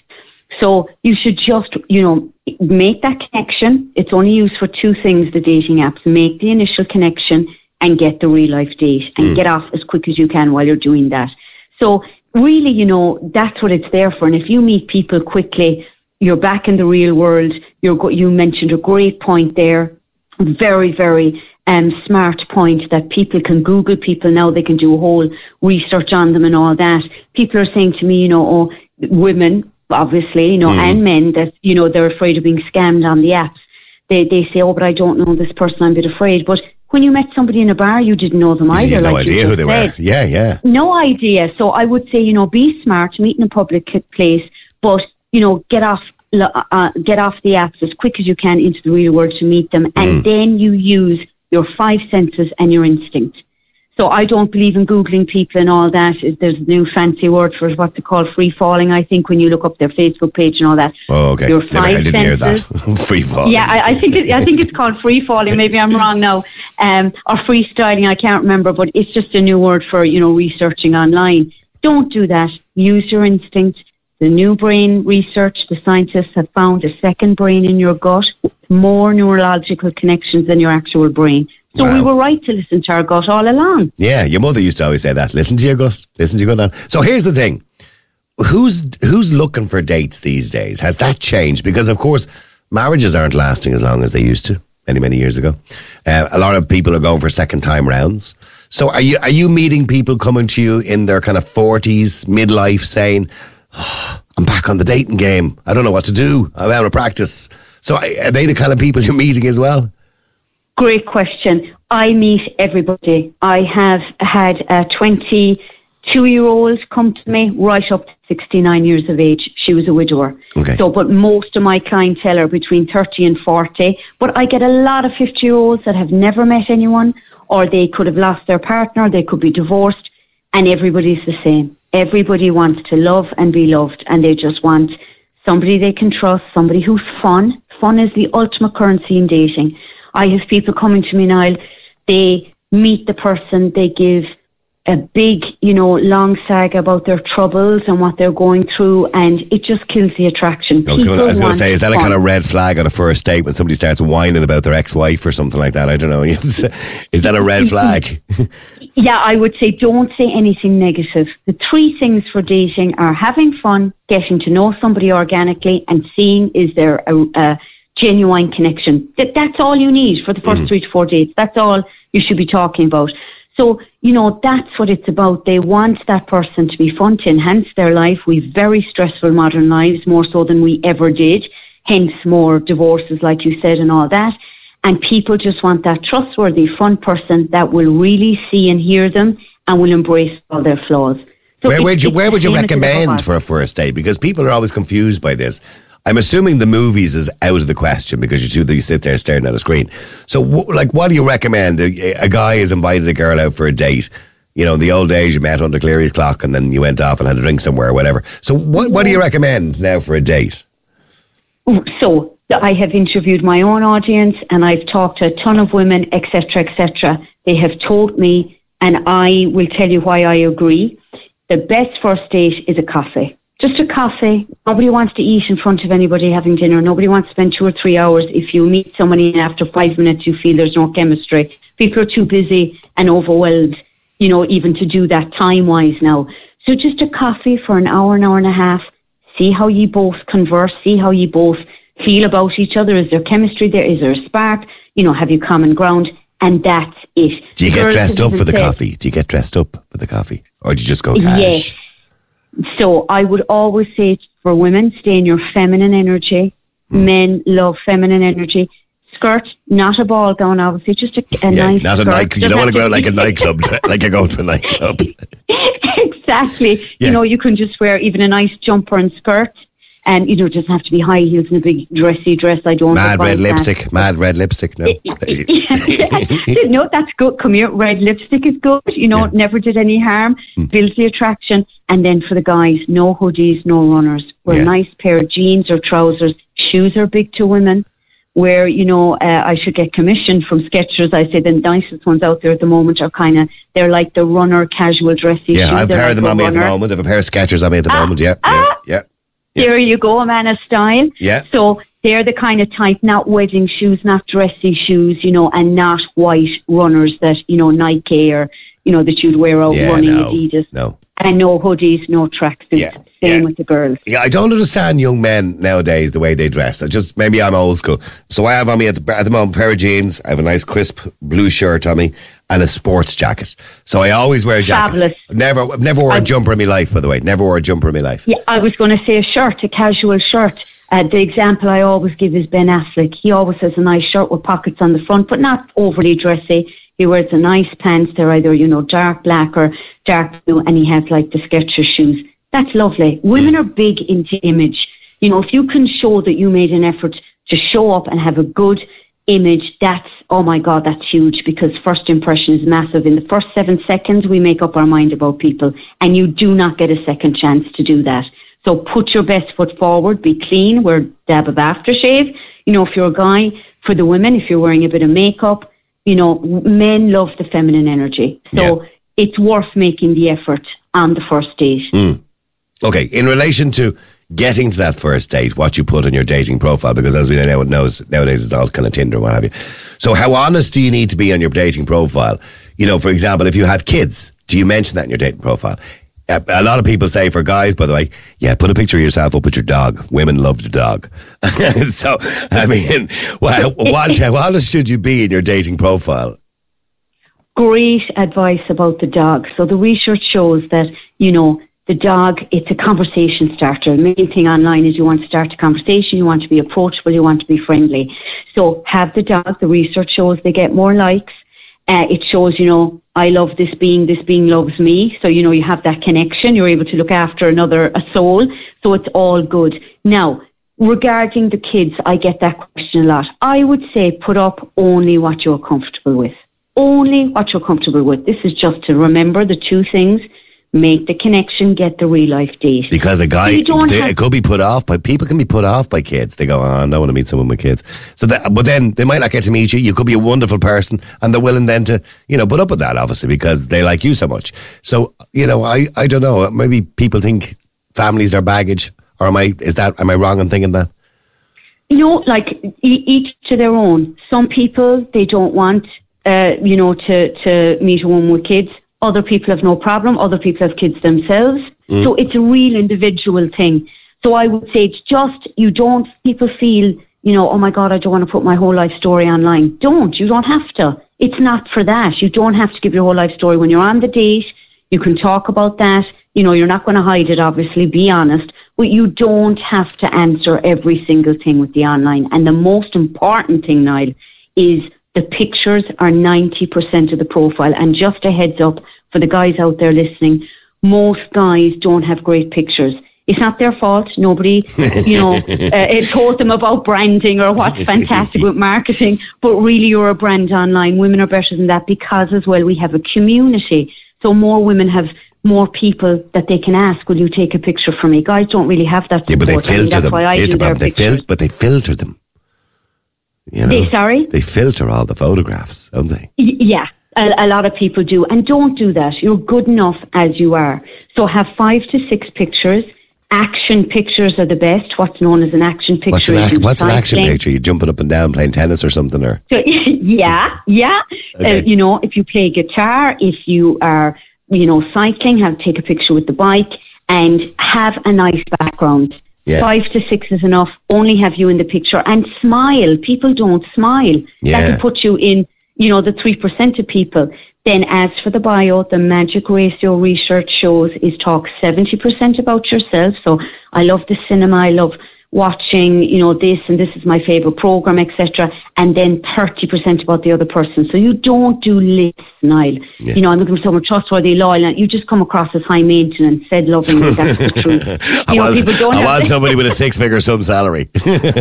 So you should just, you know, make that connection. It's only used for 2 things, the dating apps. Make the initial connection and get the real life date and get off as quick as you can while you're doing that. So really, you know, that's what it's there for. And if you meet people quickly, you're back in the real world. You mentioned a great point there. Very, very smart point that people can Google people now. They can do a whole research on them and all that. People are saying to me, you know, women, obviously, you know, and men that, you know, they're afraid of being scammed on the apps. They say, oh, but I don't know this person, I'm a bit afraid. But when you met somebody in a bar, you didn't know them either. You had no idea who they were. Yeah. No idea. So I would say, you know, be smart, meet in a public place, but, you know, get off the apps as quick as you can into the real world to meet them. And then you use your 5 senses and your instinct. So I don't believe in Googling people and all that. There's a new fancy word for it, what they call free falling, I think, when you look up their Facebook page and all that. Oh, okay. Your 5 I didn't senses. hear that. Free falling. Yeah, I think it's called free falling. Maybe I'm wrong now. Or freestyling, I can't remember, but it's just a new word for, you know, researching online. Don't do that. Use your instinct. The new brain research, the scientists have found a second brain in your gut, more neurological connections than your actual brain. So we were right to listen to our gut all along. Yeah, your mother used to always say that. Listen to your gut. Listen to your gut. So here's the thing. Who's looking for dates these days? Has that changed? Because, of course, marriages aren't lasting as long as they used to many years ago. A lot of people are going for second-time rounds. So are you meeting people coming to you in their kind of 40s, midlife, saying, oh, I'm back on the dating game. I don't know what to do. I'm out of practice. So are they the kind of people you're meeting as well? Great question. I meet everybody. I have had 22 2-year-olds come to me right up to 69 years of age. She was a widower. Okay. So, but most of my clientele are between 30 and 40. But I get a lot of 50-year-olds that have never met anyone, or they could have lost their partner, they could be divorced, and everybody's the same. Everybody wants to love and be loved, and they just want somebody they can trust, somebody who's fun. Fun is the ultimate currency in dating. I have people coming to me, Niall, they meet the person, they give a big, long saga about their troubles and what they're going through, and it just kills the attraction. I was going to say, is that a kind of red flag on a first date when somebody starts whining about their ex-wife or something like that? I don't know. Is that a red flag? Yeah, I would say don't say anything negative. The 3 things for dating are having fun, getting to know somebody organically, and seeing is there a genuine connection. That's all you need for the first 3 to 4 dates. That's all you should be talking about. So, that's what it's about. They want that person to be fun, to enhance their life. We've very stressful modern lives, more so than we ever did. Hence more divorces, like you said, and all that. And people just want that trustworthy, fun person that will really see and hear them and will embrace all their flaws. So where would you recommend for a first date? Because people are always confused by this. I'm assuming the movies is out of the question because you sit there staring at a screen. So, what do you recommend? A guy has invited a girl out for a date. In the old days, you met under Cleary's clock and then you went off and had a drink somewhere or whatever. So, what do you recommend now for a date? So, I have interviewed my own audience and I've talked to a ton of women, etc., etc. They have told me, and I will tell you why I agree. The best first date is a coffee. Just a coffee. Nobody wants to eat in front of anybody having dinner. Nobody wants to spend 2 or 3 hours. If you meet somebody and after 5 minutes you feel there's no chemistry, people are too busy and overwhelmed, even to do that time-wise now. So just a coffee for an hour and a half. See how you both converse. See how you both feel about each other. Is there chemistry there? Is there a spark? Have you common ground? And that's it. Do you get dressed up for the coffee? Do you get dressed up for the coffee? Or do you just go cash? Yes. So I would always say for women, stay in your feminine energy. Men love feminine energy. Skirt, not a ball gown, obviously, just a nice not skirt. a night. You don't want to go out like a nightclub, like you're going to a nightclub. Exactly. Yeah. You can just wear even a nice jumper and skirt. And, it doesn't have to be high heels and a big dressy dress. I don't Mad red lipstick. No. No, that's good. Come here. Red lipstick is good. Never did any harm. Builds the attraction. And then for the guys, no hoodies, no runners. Wear a nice pair of jeans or trousers. Shoes are big to women. Where, I should get commission from Skechers. I say the nicest ones out there at the moment are they're like the runner casual dressy shoes. Yeah, I have a pair of them on me at the moment. I have a pair of Skechers on me at the moment. Yeah. There you go, a man of style. Yeah. So they're the kind of type, not wedding shoes, not dressy shoes, and not white runners that, Nike or, that you'd wear out running Adidas. No. And no hoodies, no tracksuits. Same with the girls. Yeah, I don't understand young men nowadays, the way they dress. Maybe I'm old school. So I have on me at the moment a pair of jeans. I have a nice crisp blue shirt on me and a sports jacket. So I always wear a jacket. Fabulous. Never wore a jumper in my life, by the way. Never wore a jumper in my life. Yeah, I was going to say a casual shirt. The example I always give is Ben Affleck. He always has a nice shirt with pockets on the front, but not overly dressy. He wears a nice pants. They're either, dark black or dark blue, and he has like the Skechers shoes. That's lovely. Women are big into image. If you can show that you made an effort to show up and have a good image, that's huge, because first impression is massive. In the first 7 seconds, we make up our mind about people, and you do not get a second chance to do that. So put your best foot forward, be clean, wear a dab of aftershave. If you're a guy, for the women, if you're wearing a bit of makeup, men love the feminine energy. So it's worth making the effort on the first date. Okay, in relation to getting to that first date, what you put on your dating profile, because as we know nowadays it's all kind of Tinder and what have you. So how honest do you need to be on your dating profile? For example, if you have kids, do you mention that in your dating profile? A lot of people say, for guys, by the way, put a picture of yourself up with your dog. Women love the dog. So, how honest should you be in your dating profile? Great advice about the dog. So the research shows that, the dog, it's a conversation starter. The main thing online is you want to start a conversation, you want to be approachable, you want to be friendly. So have the dog. The research shows they get more likes. It shows, I love this being loves me. So, you have that connection. You're able to look after a soul. So it's all good. Now, regarding the kids, I get that question a lot. I would say put up only what you're comfortable with. Only what you're comfortable with. This is just to remember the two things. Make the connection, get the real life date. Because it could be put off by people. Can be put off by kids. They go, I don't want to meet someone with kids. But then they might not get to meet you. You could be a wonderful person, and they're willing then to put up with that, obviously, because they like you so much. So I don't know. Maybe people think families are baggage, or am I wrong in thinking that? Each to their own. Some people, they don't want to meet a woman with kids. Other people have no problem. Other people have kids themselves. So it's a real individual thing. So I would say it's just, people feel, oh my God, I don't want to put my whole life story online. You don't have to. It's not for that. You don't have to give your whole life story. When you're on the date, you can talk about that. You're not going to hide it, obviously, be honest. But you don't have to answer every single thing with the online. And the most important thing, Niall, is the pictures are 90% of the profile. And just a heads up for the guys out there listening, most guys don't have great pictures. It's not their fault. Nobody, told them about branding or what's fantastic with marketing. But really, you're a brand online. Women are better than that because, as well, we have a community. So more women have more people that they can ask, will you take a picture for me? Guys don't really have that support. Yeah, but they filter them. Here's the problem. They filter them. They filter all the photographs, don't they? Yeah, a lot of people do. And don't do that. You're good enough as you are. So have 5 to 6 pictures. Action pictures are the best. What's known as an action picture. What's an action picture? You jumping up and down playing tennis or something? Or yeah. Okay. If you play guitar, if you are cycling, take a picture with the bike and have a nice background. Yeah. 5 to 6 is enough. Only have you in the picture and smile. People don't smile. Yeah. That can put you in, the 3% of people. Then as for the bio, the magic ratio research shows is talk 70% about yourself. So I love the cinema. I love watching, this and this is my favorite program, etc. And then 30% about the other person. So you don't do lists, Niall. Yeah. I'm looking for someone trustworthy, loyal, and you just come across as high maintenance, said loving. That's the truth. I want somebody with a 6-figure sum salary.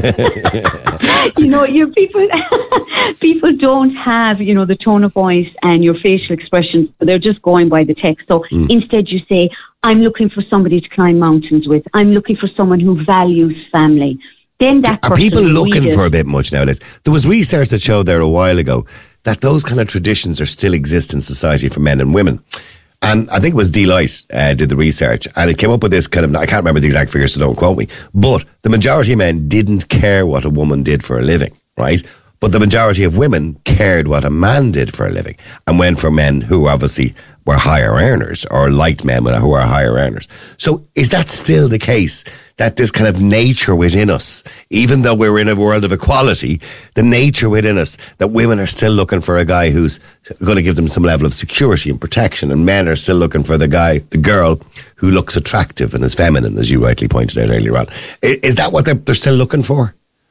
People don't have, the tone of voice and your facial expressions. They're just going by the text. So instead you say, I'm looking for somebody to climb mountains with. I'm looking for someone who values family. Then that are people looking for a bit much nowadays? There was research that showed there a while ago that those kind of traditions are still exist in society for men and women. And I think it was Deloitte did the research, and it came up with this kind of, I can't remember the exact figures, so don't quote me, but the majority of men didn't care what a woman did for a living, right? But the majority of women cared what a man did for a living and went for men who obviously were higher earners or liked men who are higher earners. So is that still the case, that this kind of nature within us, even though we're in a world of equality, the nature within us, that women are still looking for a guy who's going to give them some level of security and protection, and men are still looking for the girl who looks attractive and is feminine, as you rightly pointed out earlier on. Is that what they're still looking for?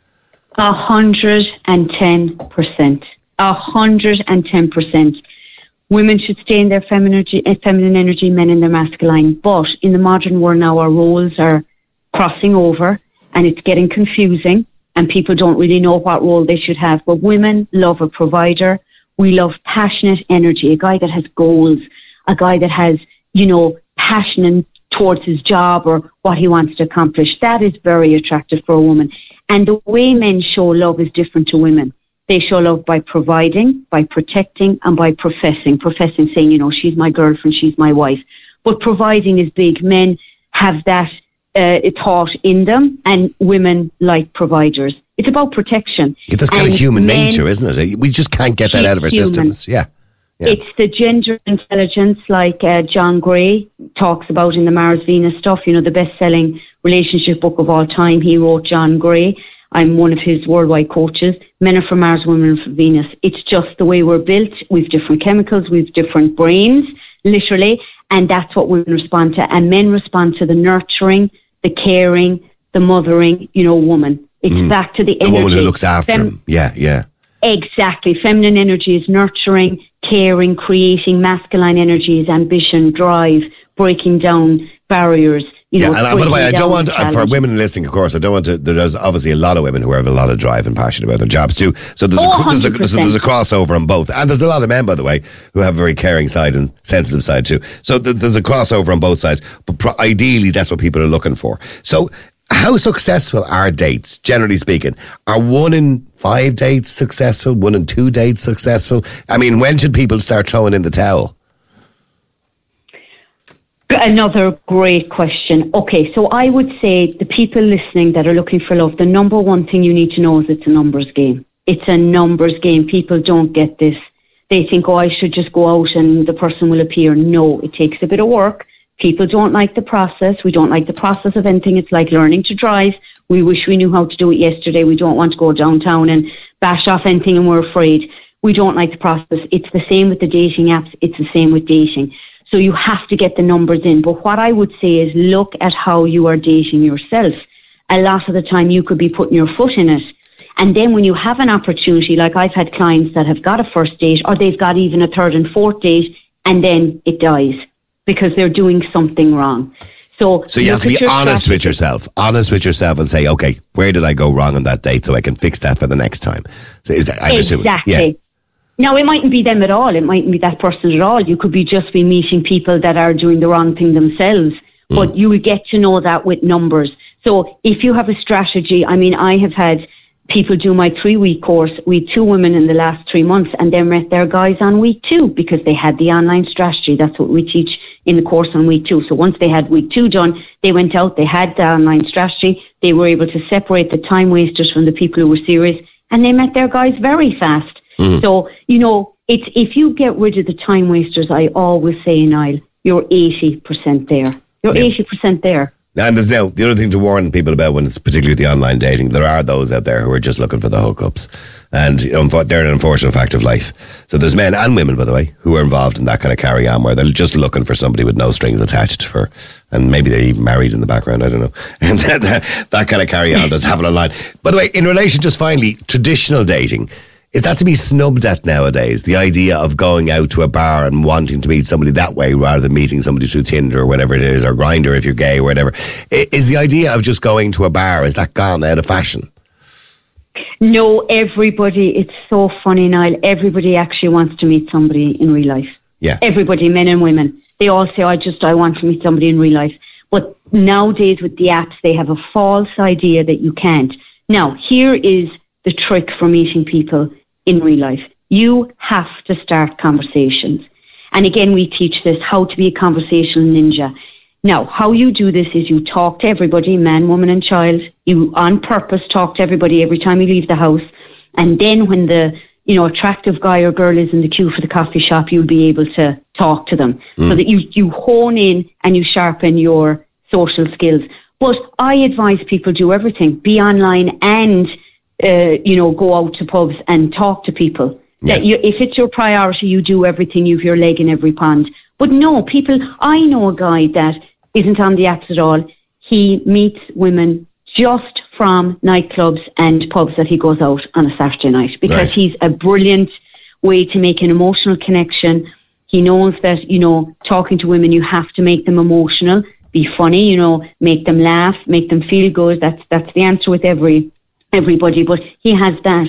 110%. 110%. Women should stay in their feminine energy, men in their masculine. But in the modern world now, our roles are crossing over and it's getting confusing and people don't really know what role they should have. But women love a provider. We love passionate energy, a guy that has goals, a guy that has, passion towards his job or what he wants to accomplish. That is very attractive for a woman. And the way men show love is different to women. They show love by providing, by protecting, and by professing. Professing, saying, she's my girlfriend, she's my wife. But providing is big. Men have that thought in them, and women like providers. It's about protection. Yeah, that's kind of human nature, isn't it? We just can't get that out of our systems. Yeah. It's the gender intelligence, like John Gray talks about in the Mars Venus stuff, the best-selling relationship book of all time. He wrote John Gray. I'm one of his worldwide coaches. Men are for Mars, women are for Venus. It's just the way we're built. We've different chemicals, we've different brains, literally, and that's what women respond to. And men respond to the nurturing, the caring, the mothering, woman. It's back to the energy. The woman who looks after him. Yeah. Exactly. Feminine energy is nurturing, caring, creating masculine energies, ambition, drive, breaking down barriers. You know, and by the way, I don't want, challenge. for women listening, of course, I don't want to, there's obviously a lot of women who have a lot of drive and passion about their jobs too. So there's, there's a crossover on both. And there's a lot of men, by the way, who have a very caring side and sensitive side too. So there's a crossover on both sides. But ideally, that's what people are looking for. So how successful are dates, generally speaking? Are 1 in 5 dates successful? 1 in 2 dates successful? I mean, when should people start throwing in the towel? Another great question. Okay, so I would say the people listening that are looking for love, the number one thing you need to know is it's a numbers game. It's a numbers game. People don't get this. They think, I should just go out and the person will appear. No, it takes a bit of work. People don't like the process. We don't like the process of anything. It's like learning to drive. We wish we knew how to do it yesterday. We don't want to go downtown and bash off anything and we're afraid. We don't like the process. It's the same with the dating apps. It's the same with dating. So you have to get the numbers in. But what I would say is look at how you are dating yourself. A lot of the time you could be putting your foot in it. And then when you have an opportunity, like I've had clients that have got a first date or they've got even a third and fourth date and then it dies because they're doing something wrong. So you have to be honest with yourself. Honest with yourself and say, okay, where did I go wrong on that date so I can fix that for the next time? So exactly. Yeah. Now, it mightn't be them at all. It mightn't be that person at all. You could be just be meeting people that are doing the wrong thing themselves. But you will get to know that with numbers. So if you have a strategy, I mean, I have had people do my 3-week course. We had 2 women in the last 3 months and they met their guys on week 2 because they had the online strategy. That's what we teach in the course on week 2. So once they had week 2 done, they went out, they had the online strategy. They were able to separate the time wasters from the people who were serious and they met their guys very fast. So, you know, it's if you get rid of the time wasters, I always say, Niall, you're 80% there. You're 80% there. And there's now the other thing to warn people about when it's particularly the online dating, there are those out there who are just looking for the hookups. And you know, they're an unfortunate fact of life. So there's men and women, by the way, who are involved in that kind of carry on where they're just looking for somebody with no strings attached for, and maybe they're even married in the background, I don't know. And that kind of carry on does happen online. By the way, in relation, just finally, traditional dating, is that to be snubbed at nowadays? The idea of going out to a bar and wanting to meet somebody that way rather than meeting somebody through Tinder or whatever it is, or Grindr if you're gay or whatever. Is the idea of just going to a bar, is that gone out of fashion? No, everybody, it's so funny, Niall. Everybody actually wants to meet somebody in real life. Yeah. Everybody, men and women. They all say, I want to meet somebody in real life. But nowadays with the apps, they have a false idea that you can't. Now, here is the trick for meeting people in real life. You have to start conversations. And again, we teach this, how to be a conversational ninja. Now, how you do this is you talk to everybody, man, woman and child. You on purpose talk to everybody every time you leave the house. And then when the, attractive guy or girl is in the queue for the coffee shop, you'll be able to talk to them so that you hone in and you sharpen your social skills. But I advise people do everything. Be online and go out to pubs and talk to people. Yeah. If it's your priority, you do everything, you have your leg in every pond. But no, I know a guy that isn't on the apps at all. He meets women just from nightclubs and pubs that he goes out on a Saturday night because he's a brilliant way to make an emotional connection. He knows that, talking to women, you have to make them emotional, be funny, make them laugh, make them feel good. That's the answer with everybody, but he has that,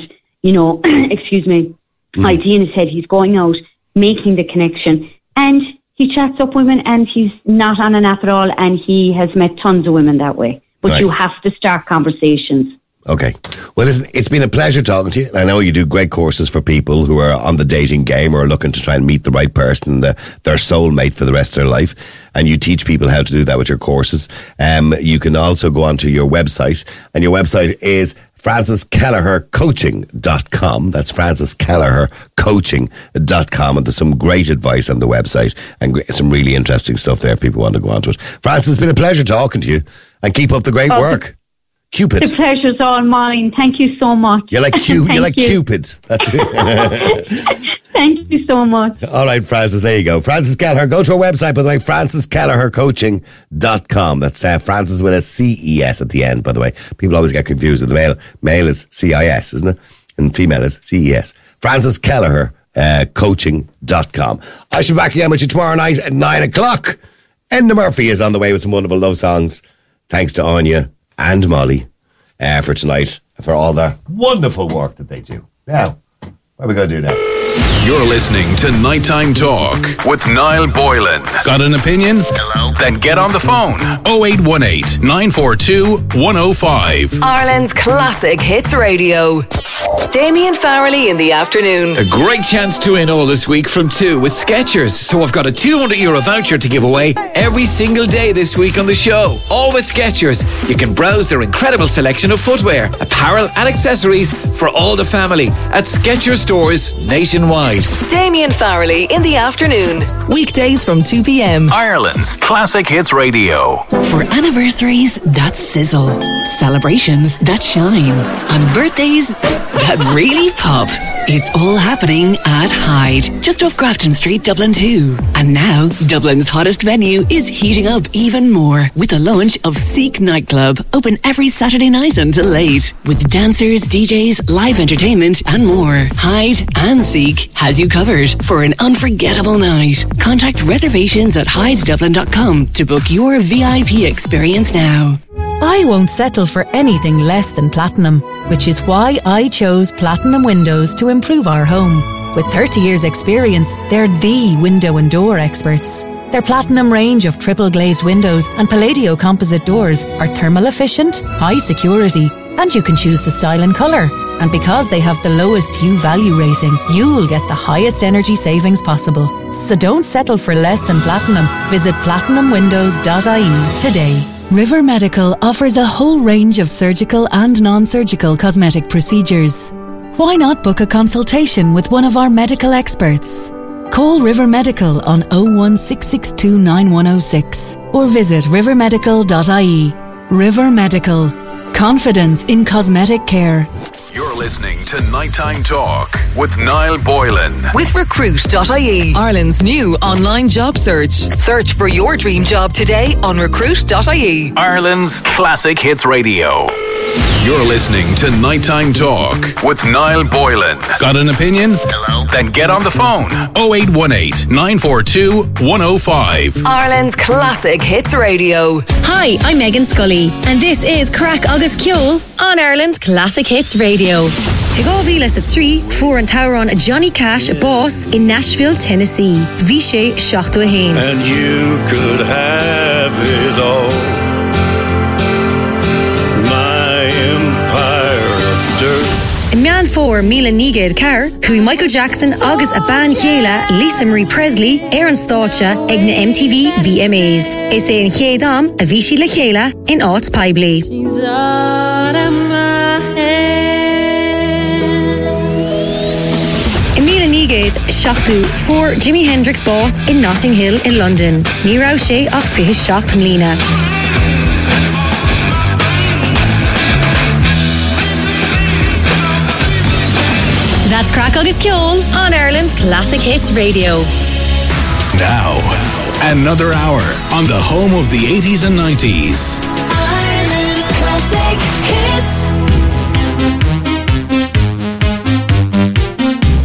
idea in his head. He's going out, making the connection, and he chats up women, and he's not on an app at all, and he has met tons of women that way. But you have to start conversations. Okay. Well, listen, it's been a pleasure talking to you. I know you do great courses for people who are on the dating game or are looking to try and meet the right person, their soulmate for the rest of their life. And you teach people how to do that with your courses. You can also go onto your website, and your website is FrancisKelleherCoaching.com. That's FrancisKelleherCoaching.com. And there's some great advice on the website and some really interesting stuff there if people want to go onto it. Francis, it's been a pleasure talking to you, and keep up the great work. Cupid. The pleasure's all mine. Thank you so much. You're like Cupid. That's it. Thank you so much. All right, Francis, there you go. Francis Kelleher. Go to our website, by the way, FrancisKelleherCoaching.com. That's Francis with a CES at the end, by the way. People always get confused with the male. Male is CIS, isn't it? And female is CES. Francis Kelleher. coaching.com. I shall be back again with you tomorrow night at 9 o'clock. Enda Murphy is on the way with some wonderful love songs. Thanks to Anya and Molly for tonight, for all the wonderful work that they do. Now, what are we going to do now? You're listening to Nighttime Talk with Niall Boylan. Got an opinion? Hello? Then get on the phone. 0818 942 105. Ireland's classic hits radio. Damien Farrelly in the afternoon. A great chance to win all this week from 2 with Skechers. So I've got a €200 voucher to give away every single day this week on the show. All with Skechers. You can browse their incredible selection of footwear, apparel and accessories for all the family at Skechers stores nationwide. Damien Farrelly in the afternoon. Weekdays from 2 p.m. Ireland's classic hits radio. For anniversaries that sizzle, celebrations that shine, and birthdays that really pop. It's all happening at Hyde, just off Grafton Street, Dublin 2. And now, Dublin's hottest venue is heating up even more with the launch of Seek Nightclub, open every Saturday night until late. With dancers, DJs, live entertainment and more. Hyde and Seek has you covered for an unforgettable night. Contact reservations at hydedublin.com to book your VIP experience now. I won't settle for anything less than platinum, which is why I chose Platinum Windows to improve our home. With 30 years experience, they're the window and door experts. Their Platinum range of triple glazed windows and Palladio composite doors are thermal efficient, high security, and you can choose the style and colour. And because they have the lowest U-value rating, you'll get the highest energy savings possible. So don't settle for less than platinum. Visit platinumwindows.ie today. River Medical offers a whole range of surgical and non-surgical cosmetic procedures. Why not book a consultation with one of our medical experts? Call River Medical on 01662 9106 or visit rivermedical.ie. River Medical. Confidence in cosmetic care. You're listening to Nighttime Talk with Niall Boylan. With Recruit.ie, Ireland's new online job search. Search for your dream job today on Recruit.ie. Ireland's classic hits radio. You're listening to Nighttime Talk with Niall Boylan. Got an opinion? Hello? Then get on the phone. 0818 942 105. Ireland's classic hits radio. Hi, I'm Megan Scully, and this is Crack Agus Kjol on Ireland's classic hits radio. I go Vilas at 3, 4 and Tower on Johnny Cash, Boss in Nashville, Tennessee. Vishay Shachtu Hain. And you could have it all. My empire of dirt. Man 4 Mila Niged Car, Hui Michael Jackson, August Aban Yela, Lisa Marie Presley, Aaron Staucha, Egna MTV VMAs. Ese in Chiedam, a Vichy La Chela in Arts Pibly. She's out of my head. Emila Niged, Shachtu, 4 Jimi Hendrix Boss in Notting Hill in London. Ní raibh sé ach fiche Shacht Mlína. That's Crack Agus Kjol on Ireland's Classic Hits Radio. Now, another hour on the home of the 80s and 90s. Ireland's Classic Hits.